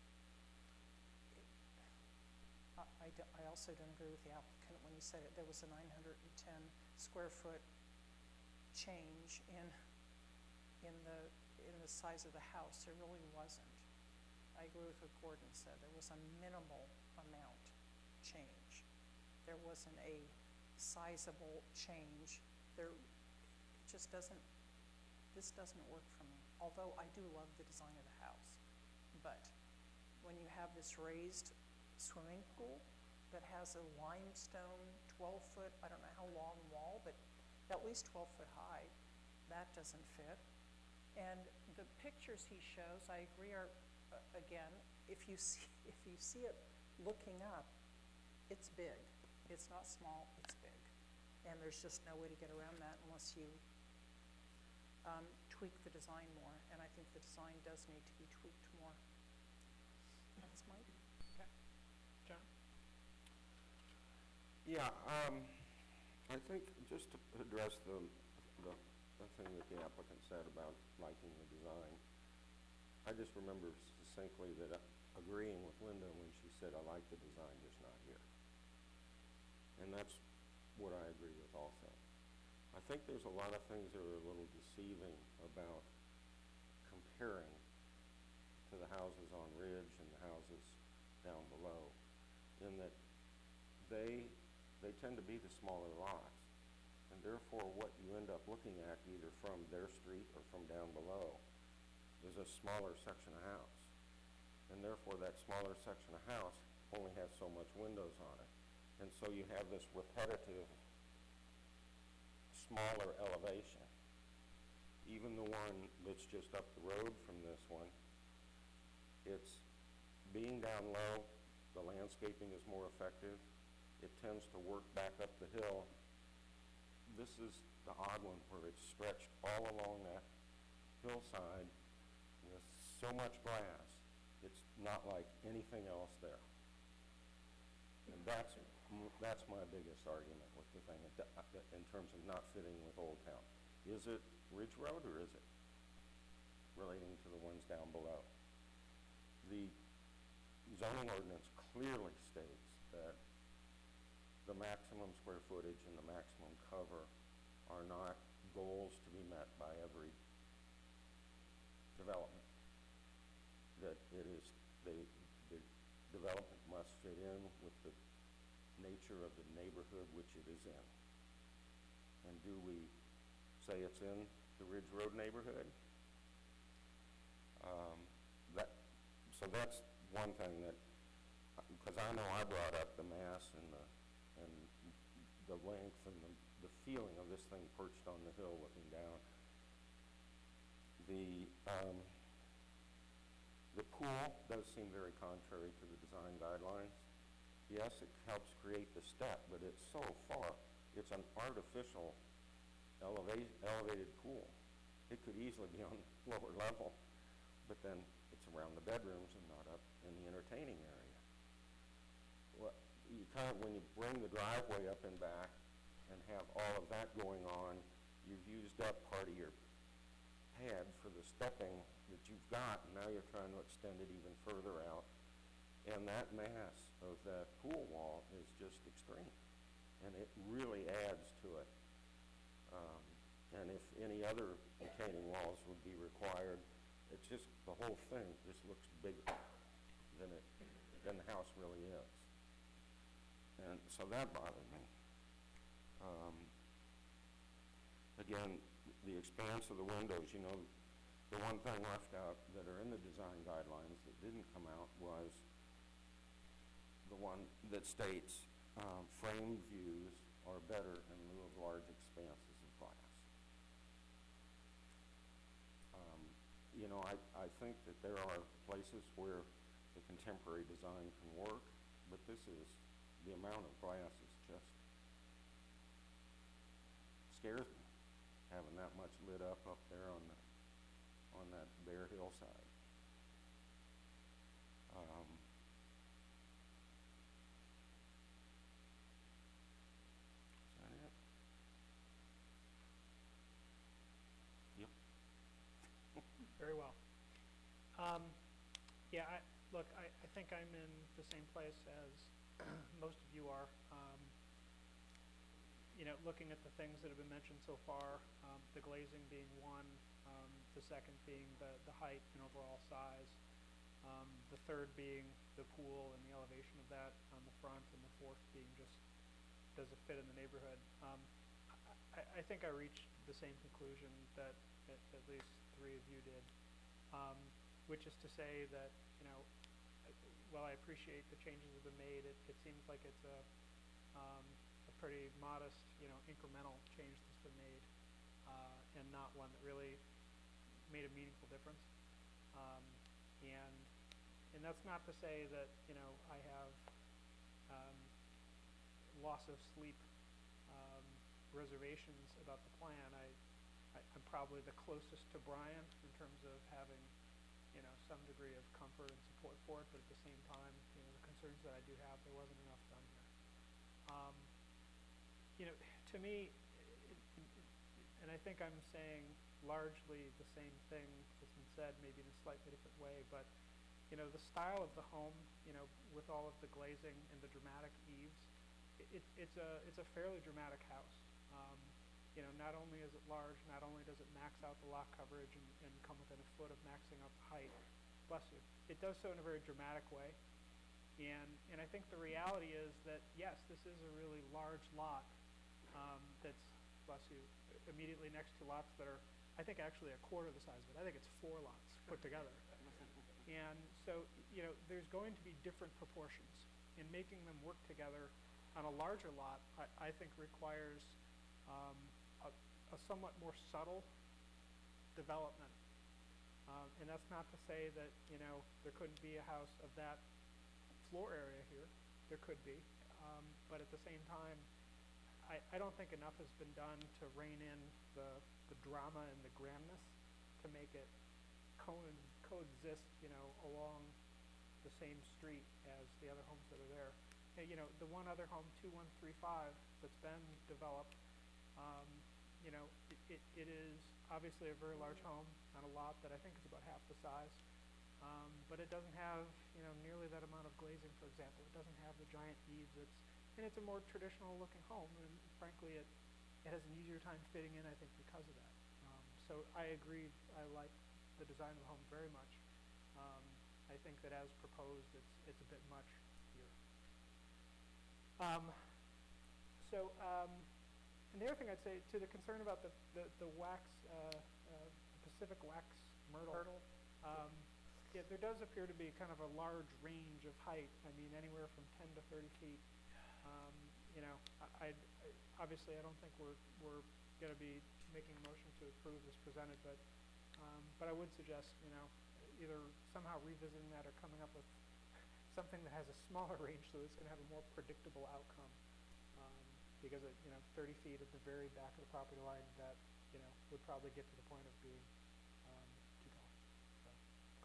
I also don't agree with the applicant when he said it. There was a 910 square foot change in the size of the house. There really wasn't. I agree with what Gordon said. There was a minimal amount change. There wasn't a sizable change. It just doesn't, this doesn't work for me. Although I do love the design of the house. But when you have this raised swimming pool that has a limestone 12-foot, I don't know how long wall, but at least 12-foot high, that doesn't fit. And the pictures he shows, I agree, are again, if you see it looking up, it's big. It's not small, it's big. And there's just no way to get around that unless you tweak the design more. And I think the design does need to be tweaked more. That's Mike. Okay. John? Yeah, I think just to address the thing that the applicant said about liking the design, I just remember succinctly that agreeing with Linda when she said, I like the design, just not here. And that's what I agree with also. I think there's a lot of things that are a little deceiving about comparing to the houses on Ridge and the houses down below, in that they tend to be the smaller lots. And therefore, what you end up looking at, either from their street or from down below, is a smaller section of house. And therefore, that smaller section of house only has so much windows on it. And so you have this repetitive, smaller elevation. Even the one that's just up the road from this one, it's being down low, the landscaping is more effective. It tends to work back up the hill. This is the odd one where it's stretched all along that hillside with so much grass, it's not like anything else there. And that's my biggest argument with the thing in terms of not fitting with Old Town. Is it Ridge Road or is it relating to the ones down below? The zoning ordinance clearly states that the maximum square footage and the maximum cover are not goals to be met by every development. That it is, the development must fit in with the nature of the neighborhood which it is in. And do we say it's in the Ridge Road neighborhood? So that's one thing that, because I know I brought up the mass and the length and the feeling of this thing perched on the hill looking down. The pool does seem very contrary to the design guidelines. Yes, it helps create the step, but it's so far. It's an artificial elevated pool. It could easily be on the lower level but then it's around the bedrooms and not up in the entertaining area. Well, you kind of, when you bring the driveway up and back and have all of that going on, you've used up part of your pad for the stepping that you've got, and now you're trying to extend it even further out. And that mass of that pool wall is just extreme, and it really adds to it. And if any other retaining walls would be required, it's just, the whole thing just looks bigger than the house really is. And so that bothered me. Again, the expanse of the windows, you know, the one thing left out that are in the design guidelines that didn't come out was the one that states framed views are better in lieu of large expanses of glass. You know, I think that there are places where the contemporary design can work, but this is, the amount of glass is just scares me, having that much lit up there on that bare hillside. Is that it? Yep. Very well. Yeah, I think I'm in the same place as most of you are. You know, looking at the things that have been mentioned so far, the glazing being one, the second being the height and overall size, the third being the pool and the elevation of that on the front, and the fourth being just, does it fit in the neighborhood? I think I reached the same conclusion that at least three of you did, which is to say that, you know, while I appreciate the changes that have been made, it seems like it's a pretty modest, you know, incremental change that's been made, and not one that really made a meaningful difference. And that's not to say that, you know, I have loss of sleep reservations about the plan. I'm probably the closest to Brian in terms of having, you know, some degree of comfort and support for it, but at the same time, you know, the concerns that I do have, there wasn't enough done here. You know, to me, and I think I'm saying largely the same thing that's been said, maybe in a slightly different way, but, you know, the style of the home, you know, with all of the glazing and the dramatic eaves, it's a fairly dramatic house. You know, not only is it large, not only does it max out the lot coverage and come within a foot of maxing out the height, bless you, it does so in a very dramatic way. And I think the reality is that, yes, this is a really large lot that's, bless you, immediately next to lots that are, I think, actually a quarter the size of it. I think it's 4 lots put together. And so, you know, there's going to be different proportions. And making them work together on a larger lot, I think requires a somewhat more subtle development. And that's not to say that, you know, there couldn't be a house of that floor area here. There could be. But at the same time, I don't think enough has been done to rein in the drama and the grandness to make it coexist, you know, along the same street as the other homes that are there. And, you know, the one other home, 2135, that's been developed, you know, it is obviously a very large home on a lot that I think is about half the size. But it doesn't have, you know, nearly that amount of glazing, for example. It doesn't have the giant eaves. And it's a more traditional looking home, and frankly, it has an easier time fitting in, I think, because of that. So I agree, I like the design of the home very much. I think that as proposed, it's a bit much here. And the other thing I'd say, to the concern about the wax, Pacific wax myrtle, yeah, there does appear to be kind of a large range of height. I mean, anywhere from 10 to 30 feet. You know, obviously I don't think we're going to be making a motion to approve as presented, but I would suggest, you know, either somehow revisiting that or coming up with something that has a smaller range so it's going to have a more predictable outcome. Because, you know, 30 feet at the very back of the property line, that, you know, would probably get to the point of being too tall. So,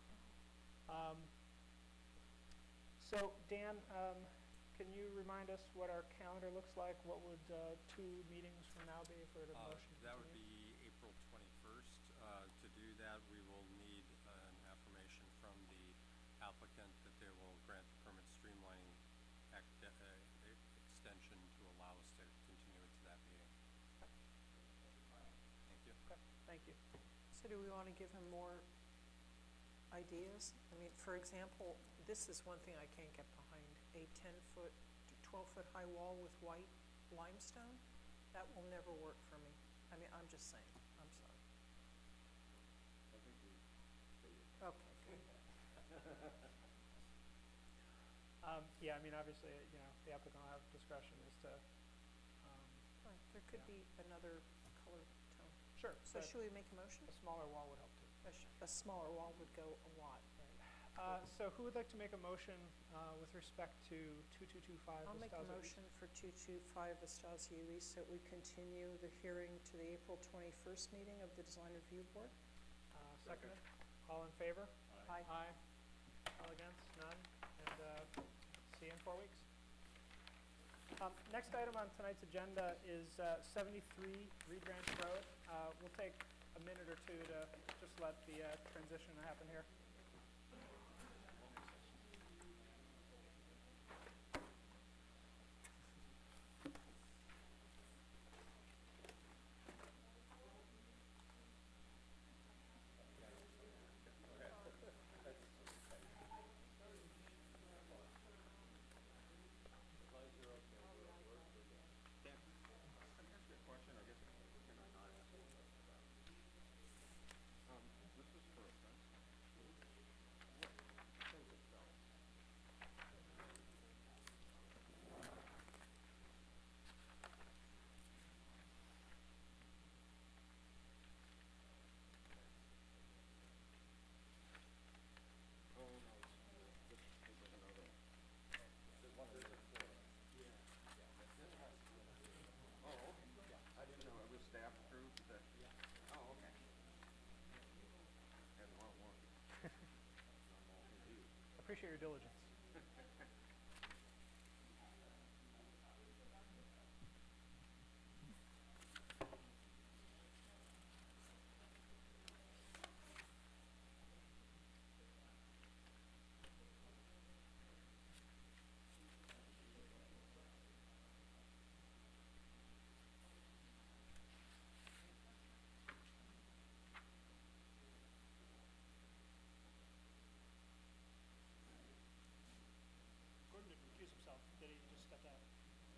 So Dan, can you remind us what our calendar looks like? What would 2 meetings from now be if we were to motion to That would continue? be April 21st. To do that, we will need an affirmation from the applicant that they will grant the permit streamlining extension to allow us to continue it to that meeting. Thank you. Okay, thank you. So do we want to give him more ideas? I mean, for example, this is one thing I can't get behind, a 10-foot, 12-foot high wall with white limestone? That will never work for me. I mean, I'm just saying, I'm sorry. Okay, good. Yeah, I mean, obviously, the applicant will have discretion as to, Right, there could Yeah. be another color tone. sure. So should we make a motion? A smaller wall would help too. A smaller wall would go a lot, right? So who would like to make a motion with respect to 2225 I'll make a Estancia motion for 225 Estancia East that we continue the hearing to the April 21st meeting of the Design Review Board. Seconded. All in favor? Aye. Aye. All against? None? And see you in 4 weeks. Next item on tonight's agenda is 73 Reed Ranch Road. We'll take a minute or two to just let the transition happen here. Appreciate your diligence. Gordon didn't recuse himself, did he? He just stepped out.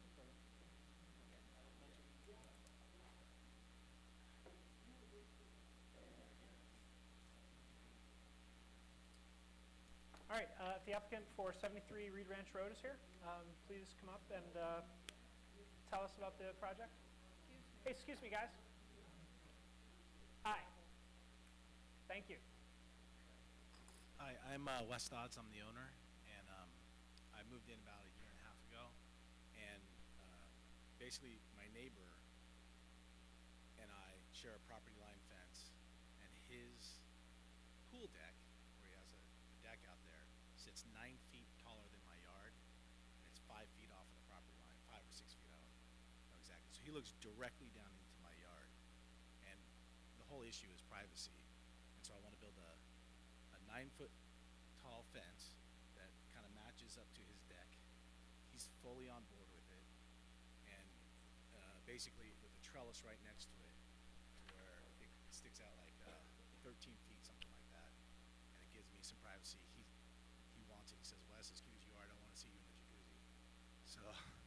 All right, the applicant for 73 Reed Ranch Road is here. Please come up and tell us about the project. Hey, excuse me, guys. Hi. Thank you. Hi, I'm Wes Dodds. I'm the owner, and I moved in about a year and a half ago. And basically, my neighbor and I share a property line fence, and his pool deck, where he has a deck out there, sits 9 feet taller than my yard, and it's 5 feet off of the property line, 5 or 6 feet. I don't know exactly. So he looks directly down into my yard, and the whole issue is privacy. And so I want to build a 9-foot tall fence that kind of matches up to his deck. He's fully on board with it, and basically with a trellis right next to it, to where it sticks out like 13 feet, something like that, and it gives me some privacy. He wants it. He says, "Wes, as cute as you are, I don't want to see you in the jacuzzi." So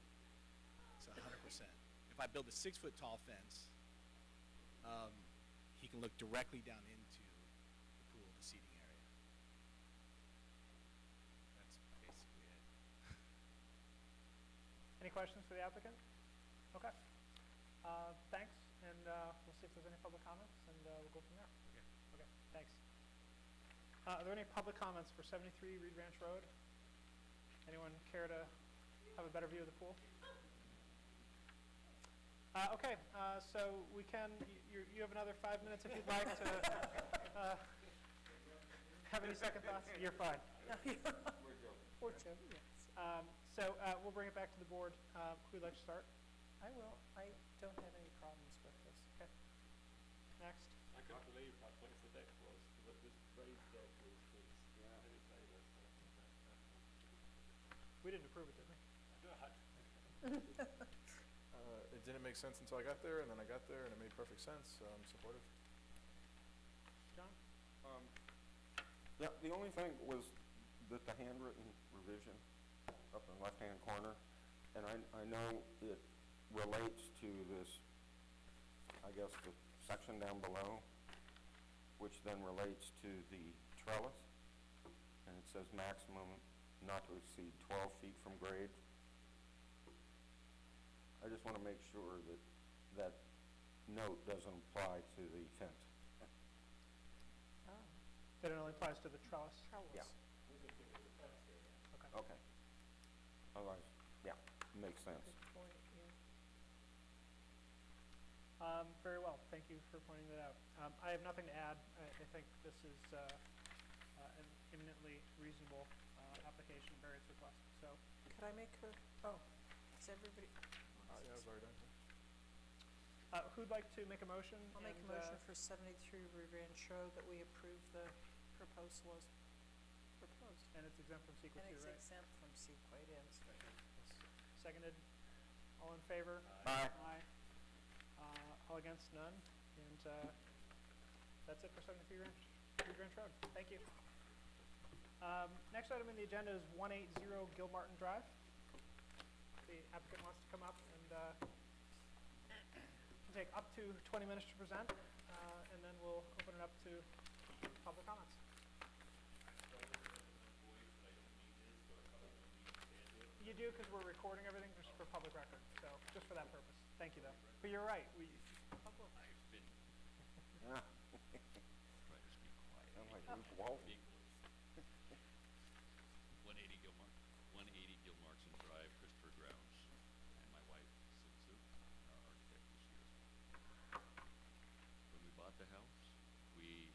100%. If I build a 6-foot tall fence, he can look directly down into the pool, the seating area. That's basically it. Any questions for the applicant? Okay. Thanks, and we'll see if there's any public comments, and we'll go from there. Okay, thanks. Are there any public comments for 73 Reed Ranch Road? Anyone care to have a better view of the pool? Okay, so we can, you have another 5 minutes if you'd like to have any second thoughts? You're fine. We're joking. Poor Joe, yes. So we'll bring it back to the board. Who'd like to start? I will, I don't have any problems with this. Okay. Next. I couldn't believe how place the deck was. This raised deck was Yeah. really fabulous. We didn't approve it, did we? It didn't make sense until I got there, and then I got there, and it made perfect sense, so I'm supportive. John? The only thing was that the handwritten revision up in the left-hand corner, and I know it relates to this, I guess, the section down below, which then relates to the trellis, and it says maximum not to exceed 12 feet from grade. I just want to make sure that that note doesn't apply to the fence. Oh, That it only applies to the trellis? trellis. Yeah. Okay. Okay. Otherwise, yeah, makes sense. Good point, yeah. Very well. Thank you for pointing that out. I have nothing to add. I think this is an eminently reasonable application variance request. So, Could I make a, oh, is everybody? Yeah, I was already done. who'd like to make a motion? I'll make a and, motion for 73 Ranch Road that we approve the proposal as proposed. And it's exempt from CEQA And too, it's right? exempt from CEQA, it is. Seconded. All in favor? Aye. Aye. All against, none. And that's it for 73 Ranch Road. Thank you. Next item in the agenda is 180 Gilmartin Drive. The applicant wants to come up and can take up to 20 minutes to present, and then we'll open it up to public comments. You do, because we're recording everything just for public record, so just for that purpose. Thank you, though. But you're right. Public. I've been Yeah. trying to speak quiet. I'm like Ruth Walton. 180 Gilmartin Drive, Christopher Grounds, and my wife, Sue, our architect, is here as well. When we bought the house, we,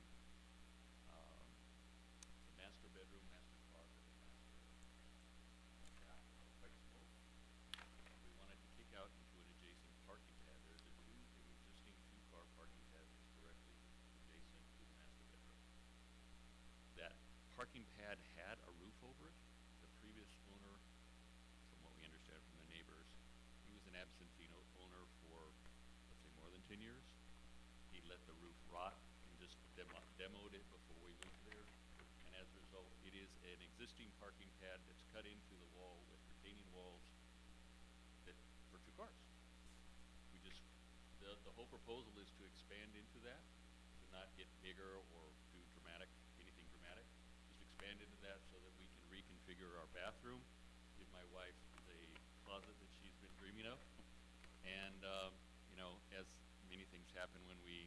the master bedroom, master closet, and master bath are quite small. We wanted to kick out into an adjacent parking pad. There's an existing two-car parking pad that's directly adjacent to the master bedroom. That parking pad had a roof over it. The previous owner, from what we understand from the neighbors, he was an absentee owner for, let's say, more than 10 years. He let the roof rot and just demoed it before we moved there. And as a result, it is an existing parking pad that's cut into the wall with retaining walls that for two cars. We just, the whole proposal is to expand into that, to not get bigger or do anything dramatic. Just expand into that so that we can reconfigure our bathroom, give my wife the closet that she's been dreaming of. And, as many things happen when we're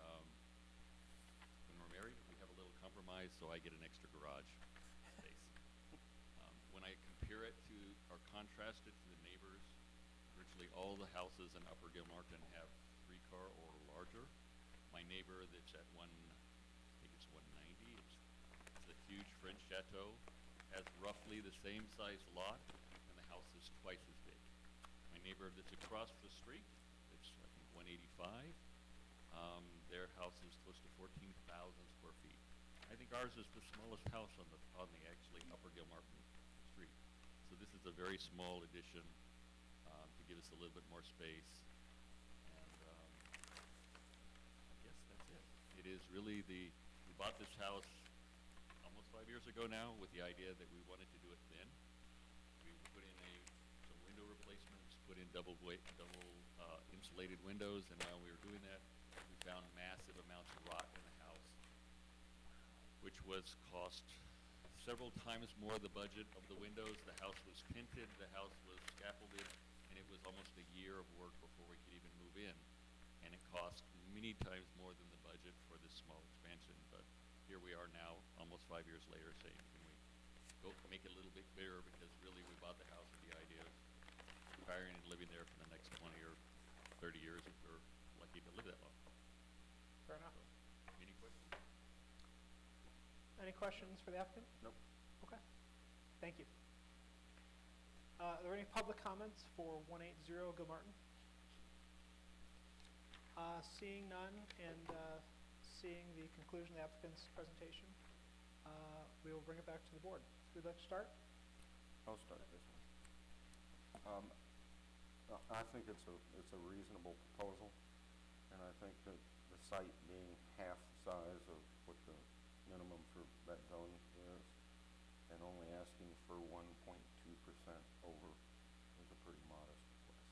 married, we have a little compromise, so I get an extra garage space. When I compare it to, or contrast it to the neighbors, virtually all the houses in Upper Gilmartin have 3-car or larger. My neighbor that's at I think it's 190, it's a huge French chateau, has roughly the same size lot, and the house is twice as big. My neighbor that's across the street, it's I think 185, their house is close to 14,000 square feet. I think ours is the smallest house on the actually Upper Gilmartin street. So this is a very small addition to give us a little bit more space. And I guess that's it. It is really we bought this house almost 5 years ago now with the idea that we wanted to do it then. We put in some window replacements, put in double insulated windows, and while we were doing that, we found massive amounts of rot in the house, which was cost several times more the budget of the windows. The house was tinted, the house was scaffolded, and it was almost a year of work before we could even move in. And it cost many times more than the budget for this small expansion. But here we are now, almost 5 years later, saying, can we go make it a little bit bigger? Because really we bought the house with the idea of retiring and living there for the next 20 or 30 years if we're lucky to live that long. Fair enough. Any questions? any questions for the applicant? Nope. Okay, thank you. Are there any public comments for 180 Gilmartin? Seeing none and seeing the conclusion of the applicant's presentation, we will bring it back to the board. Who'd like to start? I'll start this one. I think it's a reasonable proposal, and I think that the site being half the size of what the minimum for that zone is, and only asking for 1.2% over is a pretty modest request.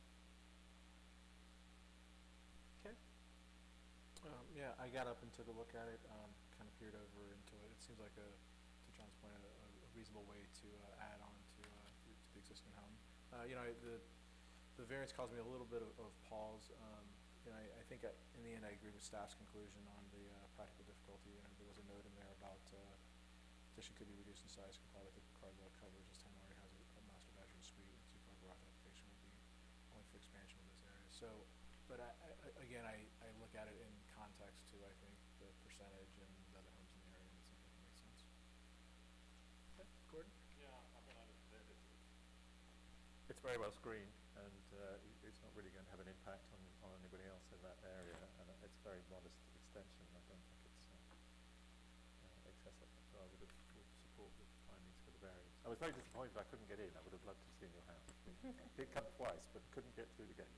Okay. Yeah, I got up and took a look at it, kind of peered over into it. It seems like to John's point, a reasonable way to add on to the existing home. The variance caused me a little bit of pause. I think in the end I agree with staff's conclusion on the practical difficulty. There was a note in there about addition could be reduced in size, comply with the required lot coverage. This town already has a master bedroom suite, and 2-car garage application would be only for expansion of this area. So, but again, I look at it in context to, I think, the percentage and the other homes in the area, and it seems like it makes sense. Okay. Gordon? Yeah, I've been on it. It's very well screened, and it's not really going to have an impact on anybody else in that area, and it's a very modest extension. I don't think it's excessive, so I would support the findings for the variance. I was very disappointed I couldn't get in. I would have loved to have seen your house. I did come twice, but couldn't get through the gate.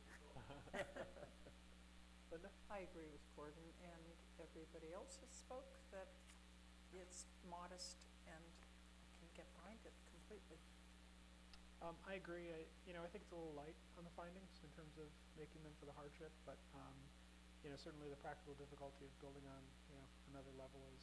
Linda? I agree with Gordon and everybody else that spoke that it's modest and can get behind it completely. I agree. I think it's a little light on the findings in terms of making them for the hardship, but certainly the practical difficulty of building on another level is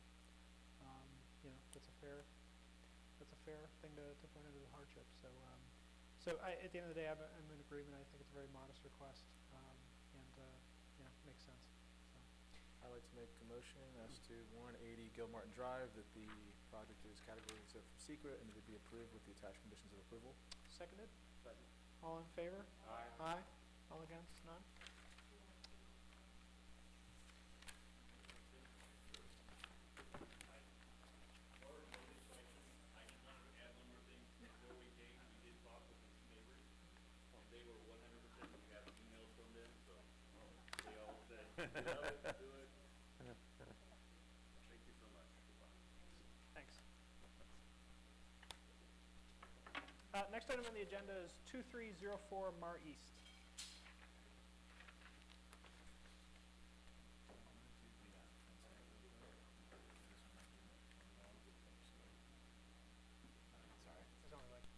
that's a fair thing to point into the hardship. So at the end of the day, I'm in agreement. I think it's a very modest request, and makes sense. So. I'd like to make a motion as to 180 Gilmartin Drive that the project is categorized exempt from secret and that it be approved with the attached conditions of approval. Seconded? Second. All in favor? Aye. Aye. All against? None? Thank you so much. Thanks. Next item on the agenda is 2304 Mar East. There's only like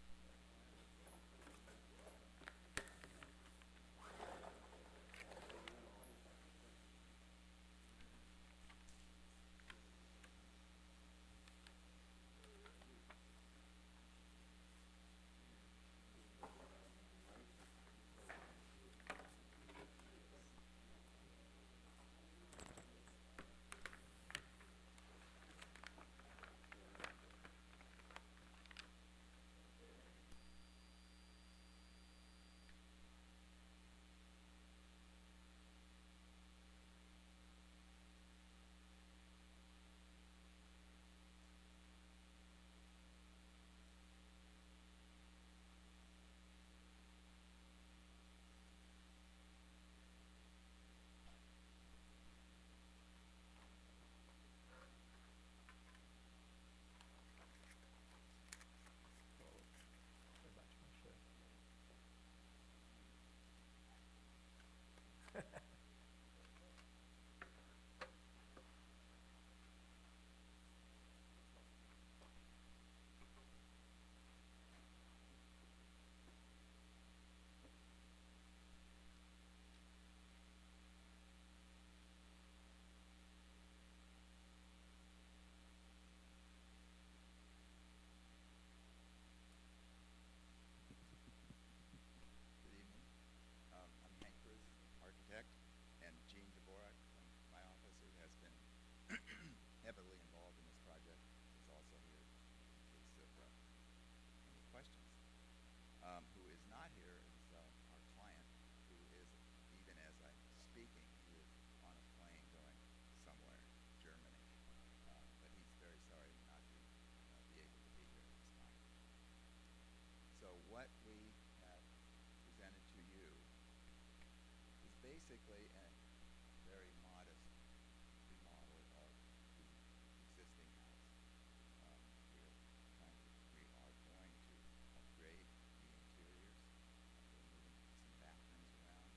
basically a very modest remodel of the existing house. We are going to upgrade the interiors. We're moving some bathrooms around.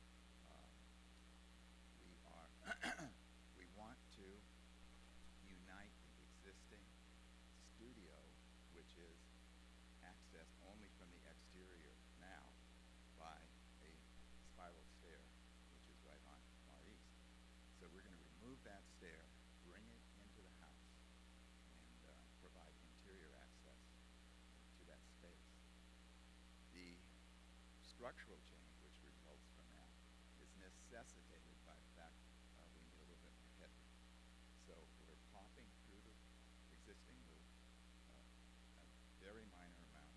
We are we want to unite the existing studio, which is accessed only from the exterior now by a spiral stair, which is right on far east. So we're going to remove that stair, bring it into the house, and provide interior access to that space. The structural change which results from that is necessitated by the fact we need a little bit more headroom. So we're popping through the existing roof a very minor amount.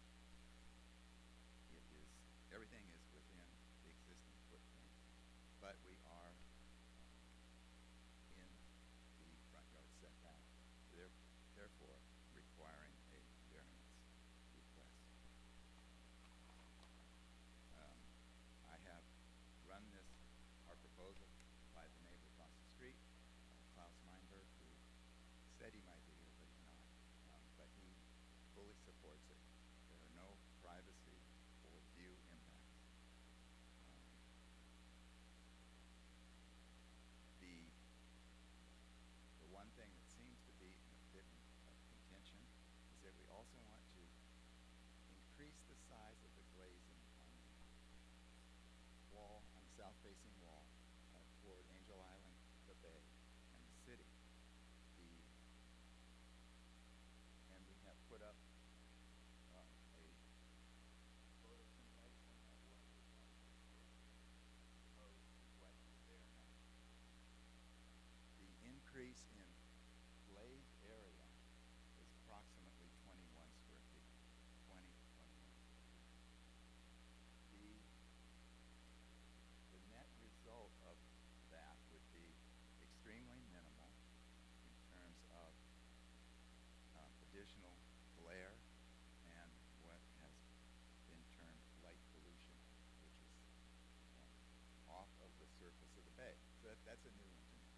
Everything is within the existing footprint, but we are in the front yard setback, therefore requiring a variance request. I have run our proposal by the neighbor across the street, Klaus Meinberg, who said he might be here, but he's not. But he fully supports it. There are no privacy or view impacts. The one thing that seems to be a bit of contention is that we also want to increase the size of the glazing on the south-facing wall toward Angel Island, the bay, and the city. And we have put up a photo simulation of what it would look like opposed to what is there now. The increase in glazed area is approximately 21 square feet, 20 to 21 square feet. The net result of that would be extremely minimal in terms of additional glare and what has been termed light pollution, which is off of the surface of the bay. So that's a new one to me.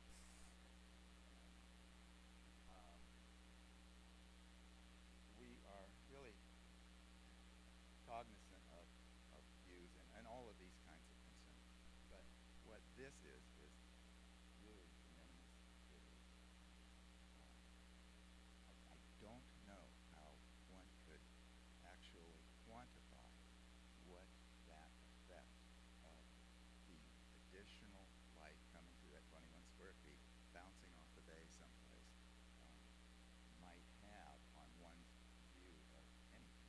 We are really cognizant of views and all of these kinds of concerns. But what this is really de minimis. It is, I don't know how one could actually quantify what that effect of the additional light coming through that 21 square feet, bouncing off the bay someplace, might have on one's view of anything.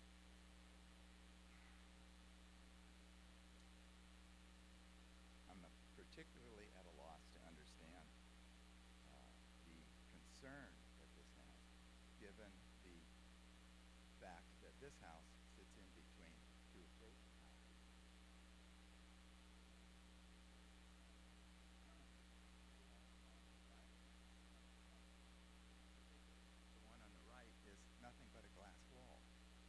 I'm particularly at a loss to understand the concern that this has, given the fact that this house sits in between two adjacent houses. The one on the right is nothing but a glass wall.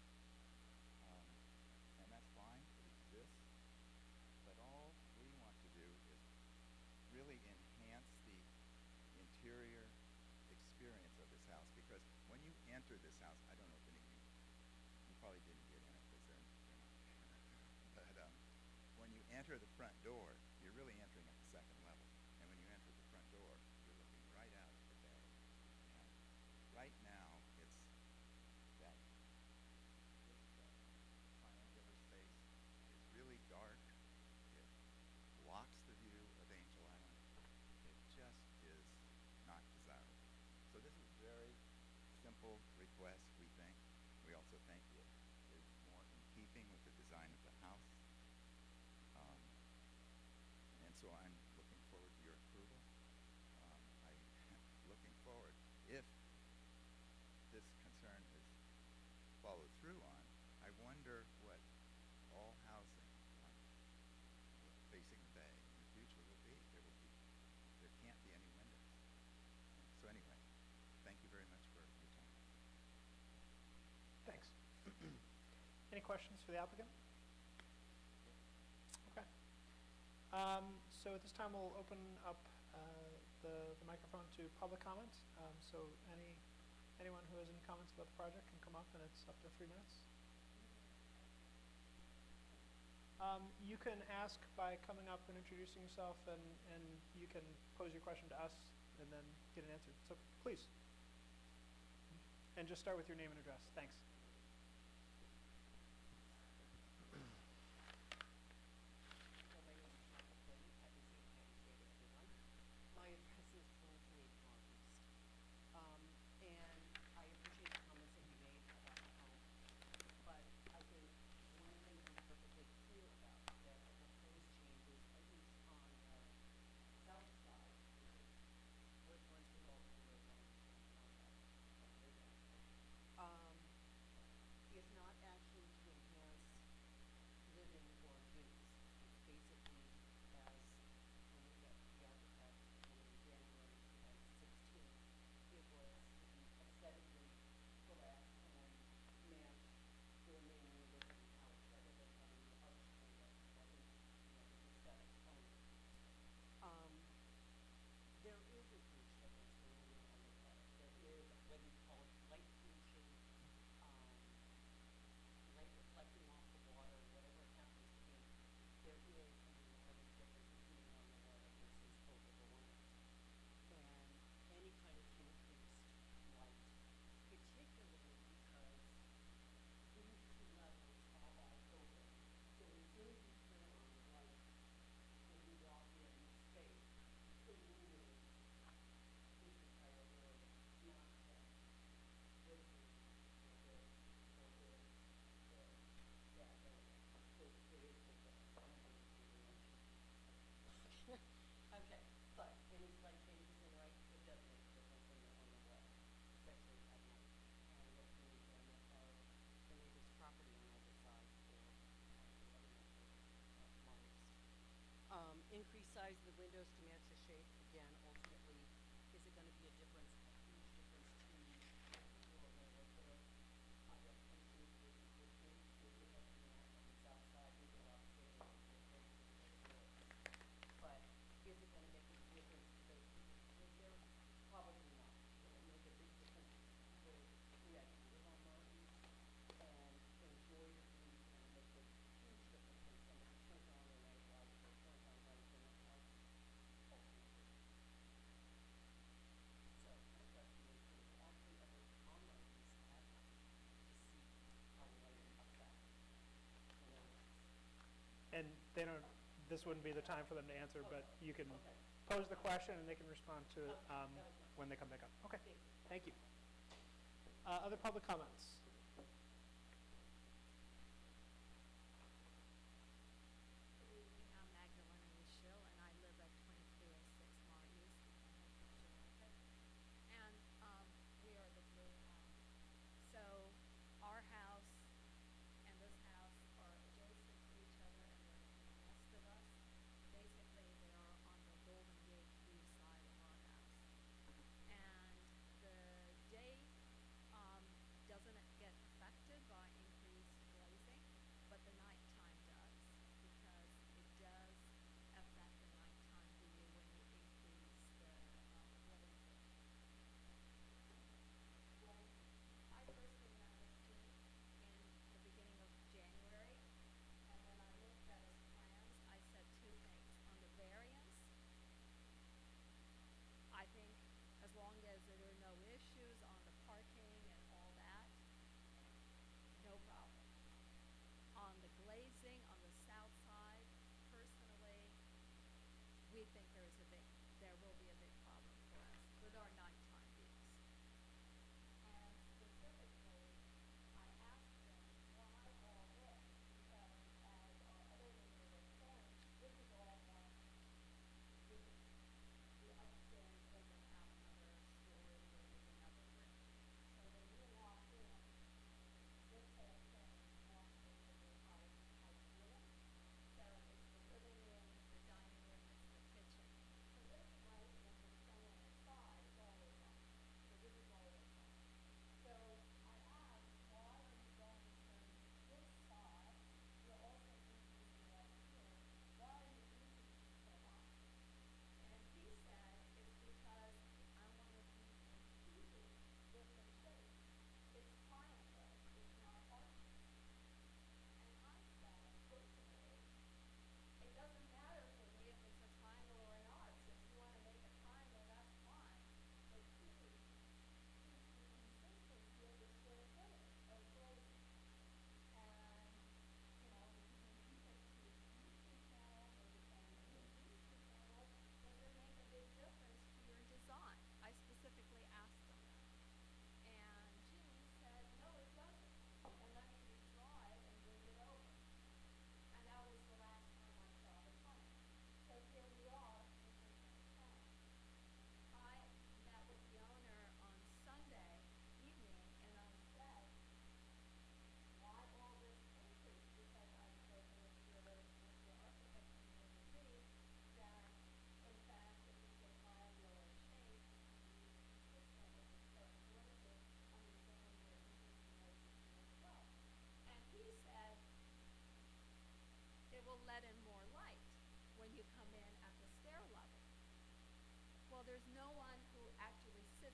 And that's fine, it exists. But all we want to do is really enhance the interior experience of this house, because when you enter this house, I don't know if any of you probably didn't get in it because they're not there. But when you enter the front door, you're really entering at the second level. And when you enter the front door, you're looking right out at the bay. And right now, it's that this triangular space is really dark. It blocks the view of Angel Island. It just is not desirable. So this is a very simple request, we think. We also think it is more in keeping with the design of the house. And so I'm looking forward to your approval. I'm looking forward, if this concern is followed through on, I wonder what all housing facing the bay in the future will be. There can't be any windows. So anyway, thank you very much for your time. Thanks. Any questions for the applicant? Okay. So at this time, we'll open up the microphone to public comment. So anyone who has any comments about the project can come up, and it's up to 3 minutes. You can ask by coming up and introducing yourself, and you can pose your question to us and then get an answer. So please. And just start with your name and address. Thanks. My address is 1228 Park East. And I appreciate the comments that you made about the home. But I think one thing to be perfectly clear about that the proposed changes, at least on the south side, which runs with all the road is not actually to enhance living or use. It's basically, as when we met the architect in January 2016, it was to be aesthetically correct and match the remaining living house rather than having the arched windows. I think, the aesthetics only. There is a huge difference when you really want to look at it. There is, whether you call it light pollution, light reflecting off the water, whatever it happens to be, there is an enormous difference in being on the water versus over the land. And any kind of increased light, particularly because these two levels are all open. So as soon as you turn on the light and you walk in the space, illuminates this entire area, not just this area or this or this or that area. So it is the difference. I don't want to do the lunch. Okay, but any slight changes in light, it does make a difference when you're on the water, especially at night. And what's the enjoyment of the neighbor's property on either side for the residential Mars. Increased size of the windows to match the shape. Again, ultimately, is it going to be a difference, a huge difference to next door where their adaptation is existing? Maybe it doesn't match on the south side, maybe a lot of shading will break into those doors. But is it going to make a difference to those people who live there? Probably not. Will it make a big difference to people who actually live on Martin and enjoy the views and make a huge difference when somebody turns on their night light or turns on lights in their house? Ultimately. So my question is, will it actually ever on Martin's at night to see how light affects the neighborhoods? And they don't, this wouldn't be the time for them to answer, but you can pose the question and they can respond to it when they come back up. Okay, thank you. Other public comments? Good evening, I'm Magdalena Rushill, and I live at 2306 Mar East with my husband Jonathan. And we are the blue house. So our house and this house are adjacent to each other, and they're west of us. Basically, they are on the Golden Gate View side of our house. And the day doesn't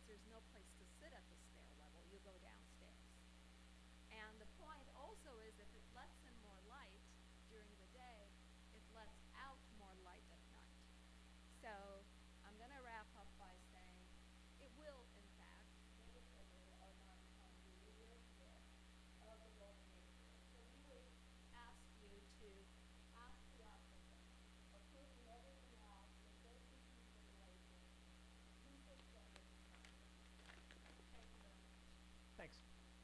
there's no place to sit at the stair level. You go downstairs. And the point also is if it lets in more light during the day, it lets out more light at night. So I'm going to wrap up by saying it will, in fact, negatively or not harm the relationship of the golden acre. So we would ask you to ask the applicant, approving everything else, if they can keep the glazing, please accept this project. Thank you very much. Thanks.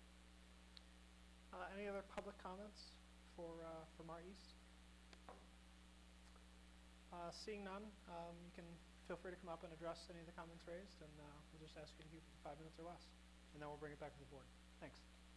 Any other public comments for Mar East? Seeing none, you can feel free to come up and address any of the comments raised, and we'll just ask you to keep it to 5 minutes or less, and then we'll bring it back to the board. Thanks.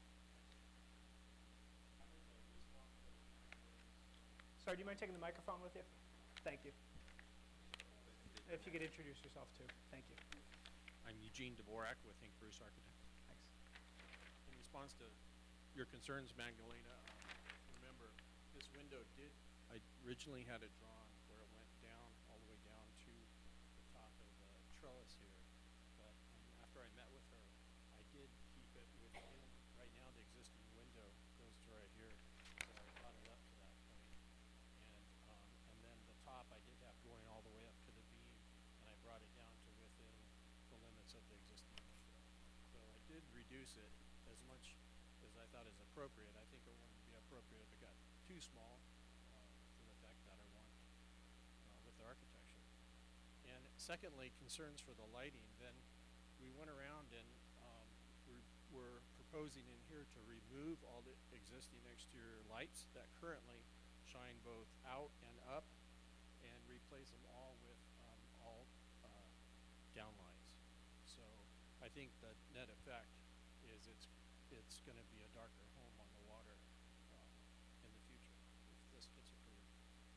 Sorry, do you mind taking the microphone with you? Thank you. If you could introduce yourself too. Thank you. I'm Eugene Dvorak with Hank Bruce Architects. Thanks. In response to your concerns, Magdalena, remember this window I originally had it drawn where it went down, all the way down to the top of the trellis here. But after I met with her, I did keep it within, right now the existing window goes to right here. So I brought it up to that point. And then the top I did have going all the way up to the beam, and I brought it down to within the limits of the existing window. So I did reduce it as much as I thought is appropriate. I think it wouldn't be appropriate if it got too small for the effect that I want with the architecture. And secondly, concerns for the lighting. Then we went around and we're proposing in here to remove all the existing exterior lights that currently shine both out and up, and replace them all with all downlights. So I think the net effect is it's going to be a darker home on the water in the future if this gets approved.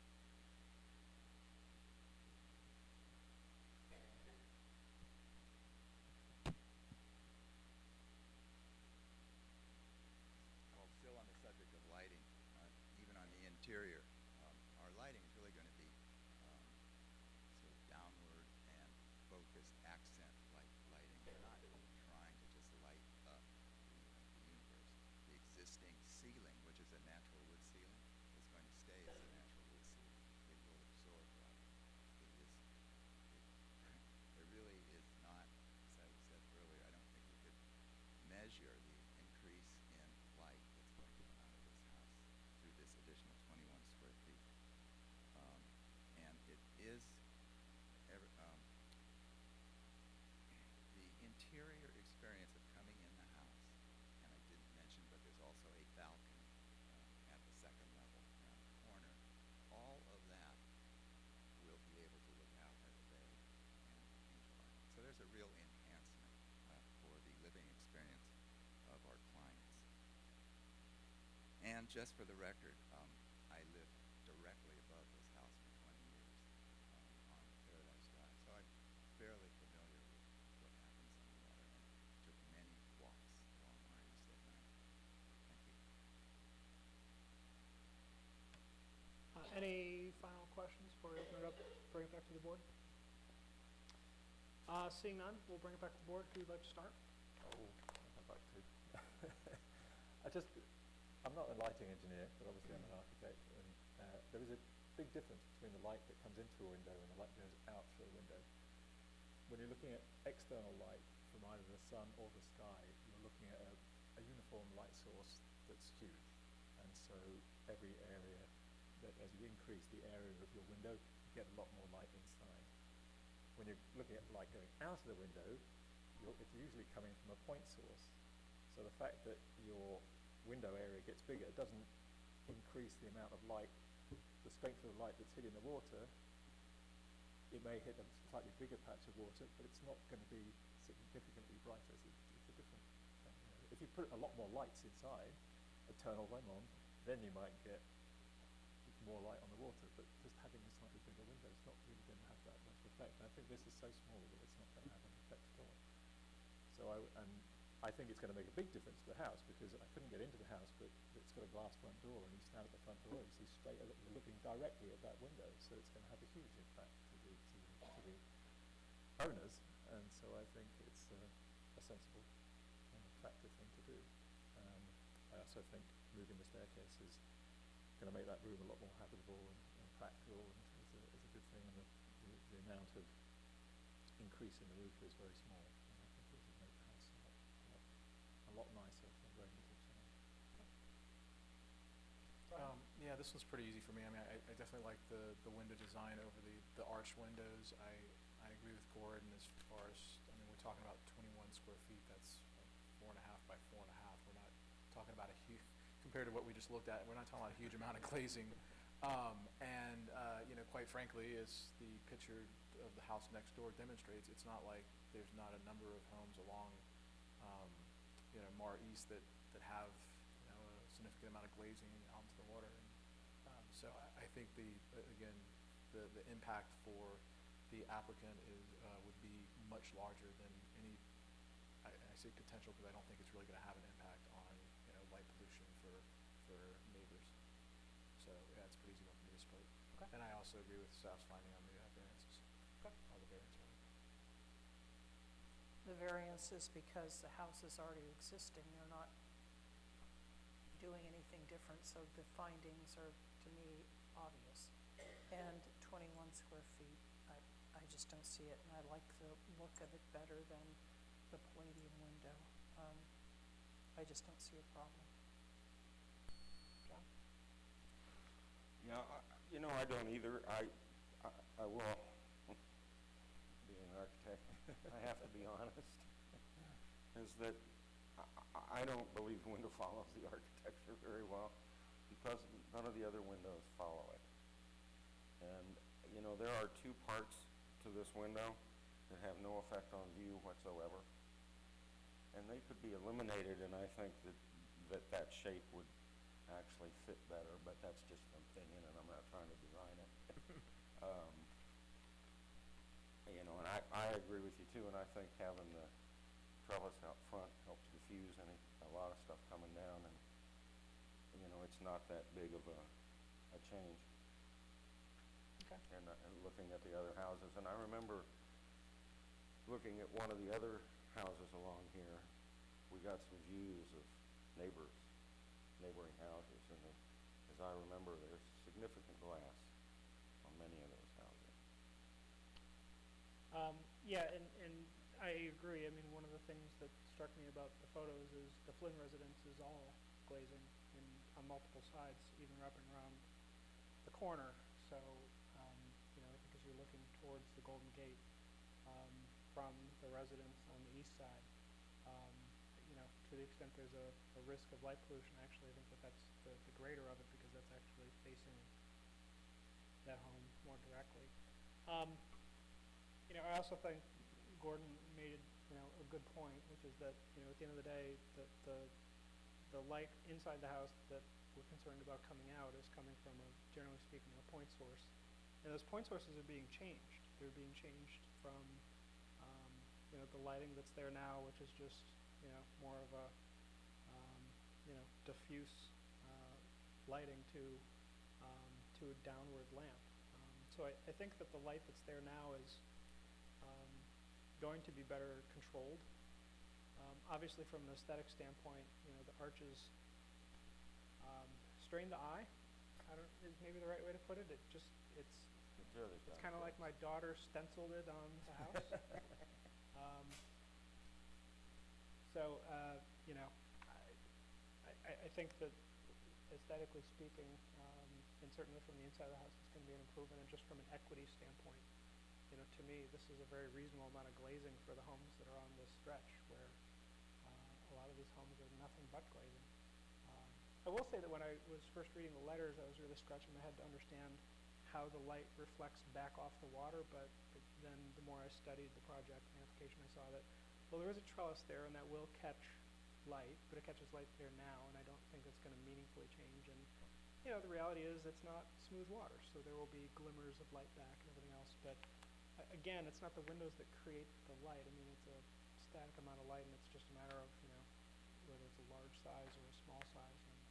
Well, still on the subject of lighting, even on the interior, our lighting is really going to be sort of downward and focused accent lighting. We're not trying to just light up the universe. The existing ceiling, which is a natural wood ceiling, is going to stay as a natural wood ceiling. It will absorb light. There really is not, as I said earlier, I don't think you could measure the increase in light that's going to come out of this house through this additional 21 square feet. And it is, the interior experience of coming in the house, and I didn't mention, but there's also a balcony at the second level around the corner. All of that will be able to look out at the bay and enjoy. So there's a real enhancement for the living experience of our clients. And just for the record, I lived directly above this house for 20 years on Paradise Drive, so I'm fairly familiar with what happens on the water, and took many walks along Mar East at night. Thank you. Any final questions before we open it up, bring it back to the board? Seeing none, we'll bring it back to the board. Who would like to start? I'd like to. I'm not a lighting engineer, but obviously I'm an architect, and there is a big difference between the light that comes into a window and the light that goes out through a window. When you're looking at external light from either the sun or the sky, you're looking at a uniform light source that's huge, and so every area, as you increase the area of your window, you get a lot more light inside. When you're looking at light going out of the window, it's usually coming from a point source. So the fact that your window area gets bigger doesn't increase the amount of light, the strength of the light that's hitting the water. It may hit a slightly bigger patch of water, but it's not going to be significantly brighter. It's a different thing. If you put a lot more lights inside, turn all them on, then you might get more light on the water, but just having a slightly bigger window is not really going to have that much effect. And I think this is so small that it's not going to have an effect at all. So I think it's going to make a big difference to the house, because I couldn't get into the house, but it's got a glass front door, and you stand at the front door, you see straight, you're looking directly at that window, so it's going to have a huge impact to the owners, and so I think it's sensible and attractive thing to do. I also think moving the staircase is going to make that room a lot more habitable and practical, and is a good thing. And the amount of increase in the roof is very small, and I think it would make the house a lot nicer for very little change. Yeah, this one's pretty easy for me. I mean, I definitely like the window design over the arched windows. I agree with Gordon as far as, I mean, we're talking about 21 square feet. That's like 4.5 by 4.5. We're not talking about a huge, compared to what we just looked at, we're not talking about a huge amount of glazing. You know, quite frankly, as the picture of the house next door demonstrates, it's not like there's not a number of homes along, you know, Mar East that have, you know, a significant amount of glazing out into the water. And so I think the impact for the applicant would be much larger than any. I say potential because I don't think it's really going to have an impact on, you know, light pollution for neighbors. So yeah, it's a pretty easy one for me to support. Okay. And I also agree with staff's finding on the variances. Okay. All the variance rather. The variance is because the house is already existing. They're not doing anything different, so the findings are, to me, obvious. And 21 square feet, I just don't see it, and I like the look of it better than the Palladium window. I just don't see a problem. John? Yeah, you know, I don't either. I will, being an architect, I have to be honest, is that I don't believe the window follows the architecture very well because none of the other windows follow it. And, you know, there are two parts to this window that have no effect on view whatsoever. And they could be eliminated, and I think that shape would actually fit better, but that's just an opinion, and I'm not trying to design it. You know, and I agree with you too, and I think having the trellis out front helps diffuse a lot of stuff coming down, and you know, it's not that big of a change. Okay. And looking at the other houses, and I remember looking at one of the other houses along here, we got some views of neighboring houses, and as I remember, there's significant glass on many of those houses. Yeah, and I agree. I mean, one of the things that struck me about the photos is the Flynn residence is all glazing on multiple sides, even wrapping around the corner. So, you know, I think as you're looking towards the Golden Gate from the residence on the east side, you know, to the extent there's a risk of light pollution, actually I think that's the greater of it because that's actually facing that home more directly. You know, I also think Gordon made, you know, a good point, which is that, you know, at the end of the day, the light inside the house that we're concerned about coming out is coming from generally speaking, a point source. And those point sources are being changed. They're being changed from, you know, the lighting that's there now, which is just, you know, more of a, you know, diffuse lighting to a downward lamp. So I think that the light that's there now is going to be better controlled. Obviously, from an aesthetic standpoint, you know, the arches strain the eye. Is maybe the right way to put it. It's kind of like my daughter stenciled it on the house. You know, I think that aesthetically speaking, and certainly from the inside of the house, it's going to be an improvement. And just from an equity standpoint, you know, to me, this is a very reasonable amount of glazing for the homes that are on this stretch, where a lot of these homes are nothing but glazing. I will say that when I was first reading the letters, I was really scratching my head to understand how the light reflects back off the water, but then the more I studied the project and the application, I saw that, well, there is a trellis there, and that will catch light, but it catches light there now, and I don't think it's going to meaningfully change. And, you know, the reality is it's not smooth water, so there will be glimmers of light back and everything else, but again, it's not the windows that create the light. I mean, it's a static amount of light, and it's just a matter of, you know, whether it's a large size or a small size. And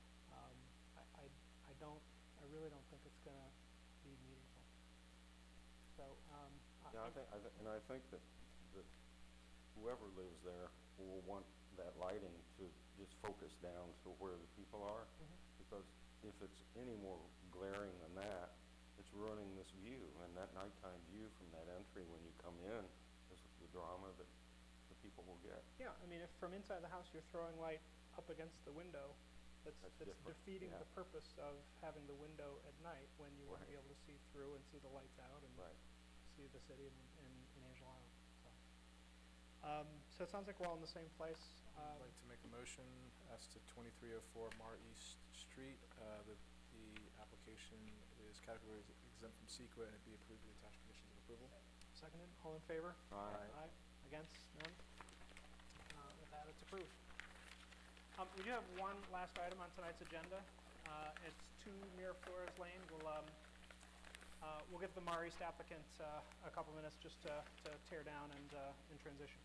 I really don't think it's going to be meaningful. So, yeah, I think that whoever lives there will want that lighting to just focus down to where the people are. Because if it's any more glaring than that, it's ruining this view, and that nighttime view from that entry when you come in is the drama that the people will get. Yeah, I mean, if from inside the house you're throwing light up against the window, that's different, defeating yeah. the purpose of having the window at night when you want to Right. be able to see through and see the lights out and Right. see the city in Angel Island. So it sounds like we're all in the same place. I'd like to make a motion as to 2304 Mar East Street. The application is category exempt from SEQA and it be approved with attached conditions of approval. Seconded, all in favor? Aye. Against, none? With that, it's approved. We do have one last item on tonight's agenda. It's 2 Miraflores Lane. We'll give the Mar East applicant a couple minutes just to tear down and transition.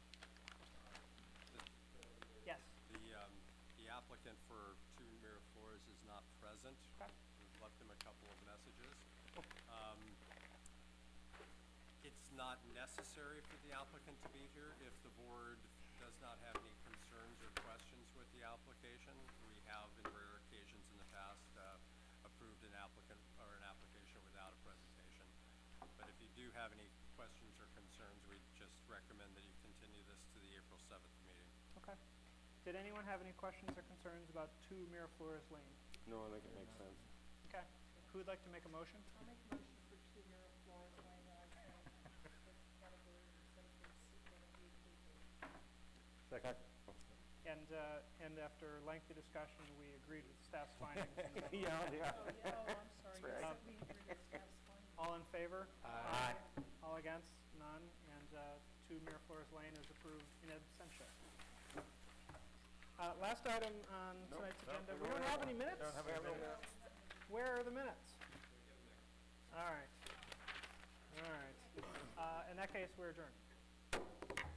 Yes. The applicant for 2 Miraflores is not present. Okay. We've left him a couple of messages. It's not necessary for the applicant to be here if the board does not have any concerns or questions with the application. We have, in rare occasions in the past, approved an applicant or an application without a presentation. But if you do have any questions or concerns, we just recommend that you continue this to the April 7th meeting. Okay. Did anyone have any questions or concerns about 2 Miraflores Lane? No, I think it makes sense. Okay. Who would like to make a motion? I'll make a motion for 2 Miraflores Lane, and I say it's category exempt from SEQA and be approved. Second. And after lengthy discussion, we agreed with staff's findings. Yeah. Oh, I'm sorry, That's right. yes, we agree with staff's findings. All in favor? Aye. All against? None. And 2 Miraflores Lane is approved in absentia. Last item on tonight's agenda. We don't have any minutes? Don't have any minutes. Where are the minutes? All right. In that case, we're adjourned.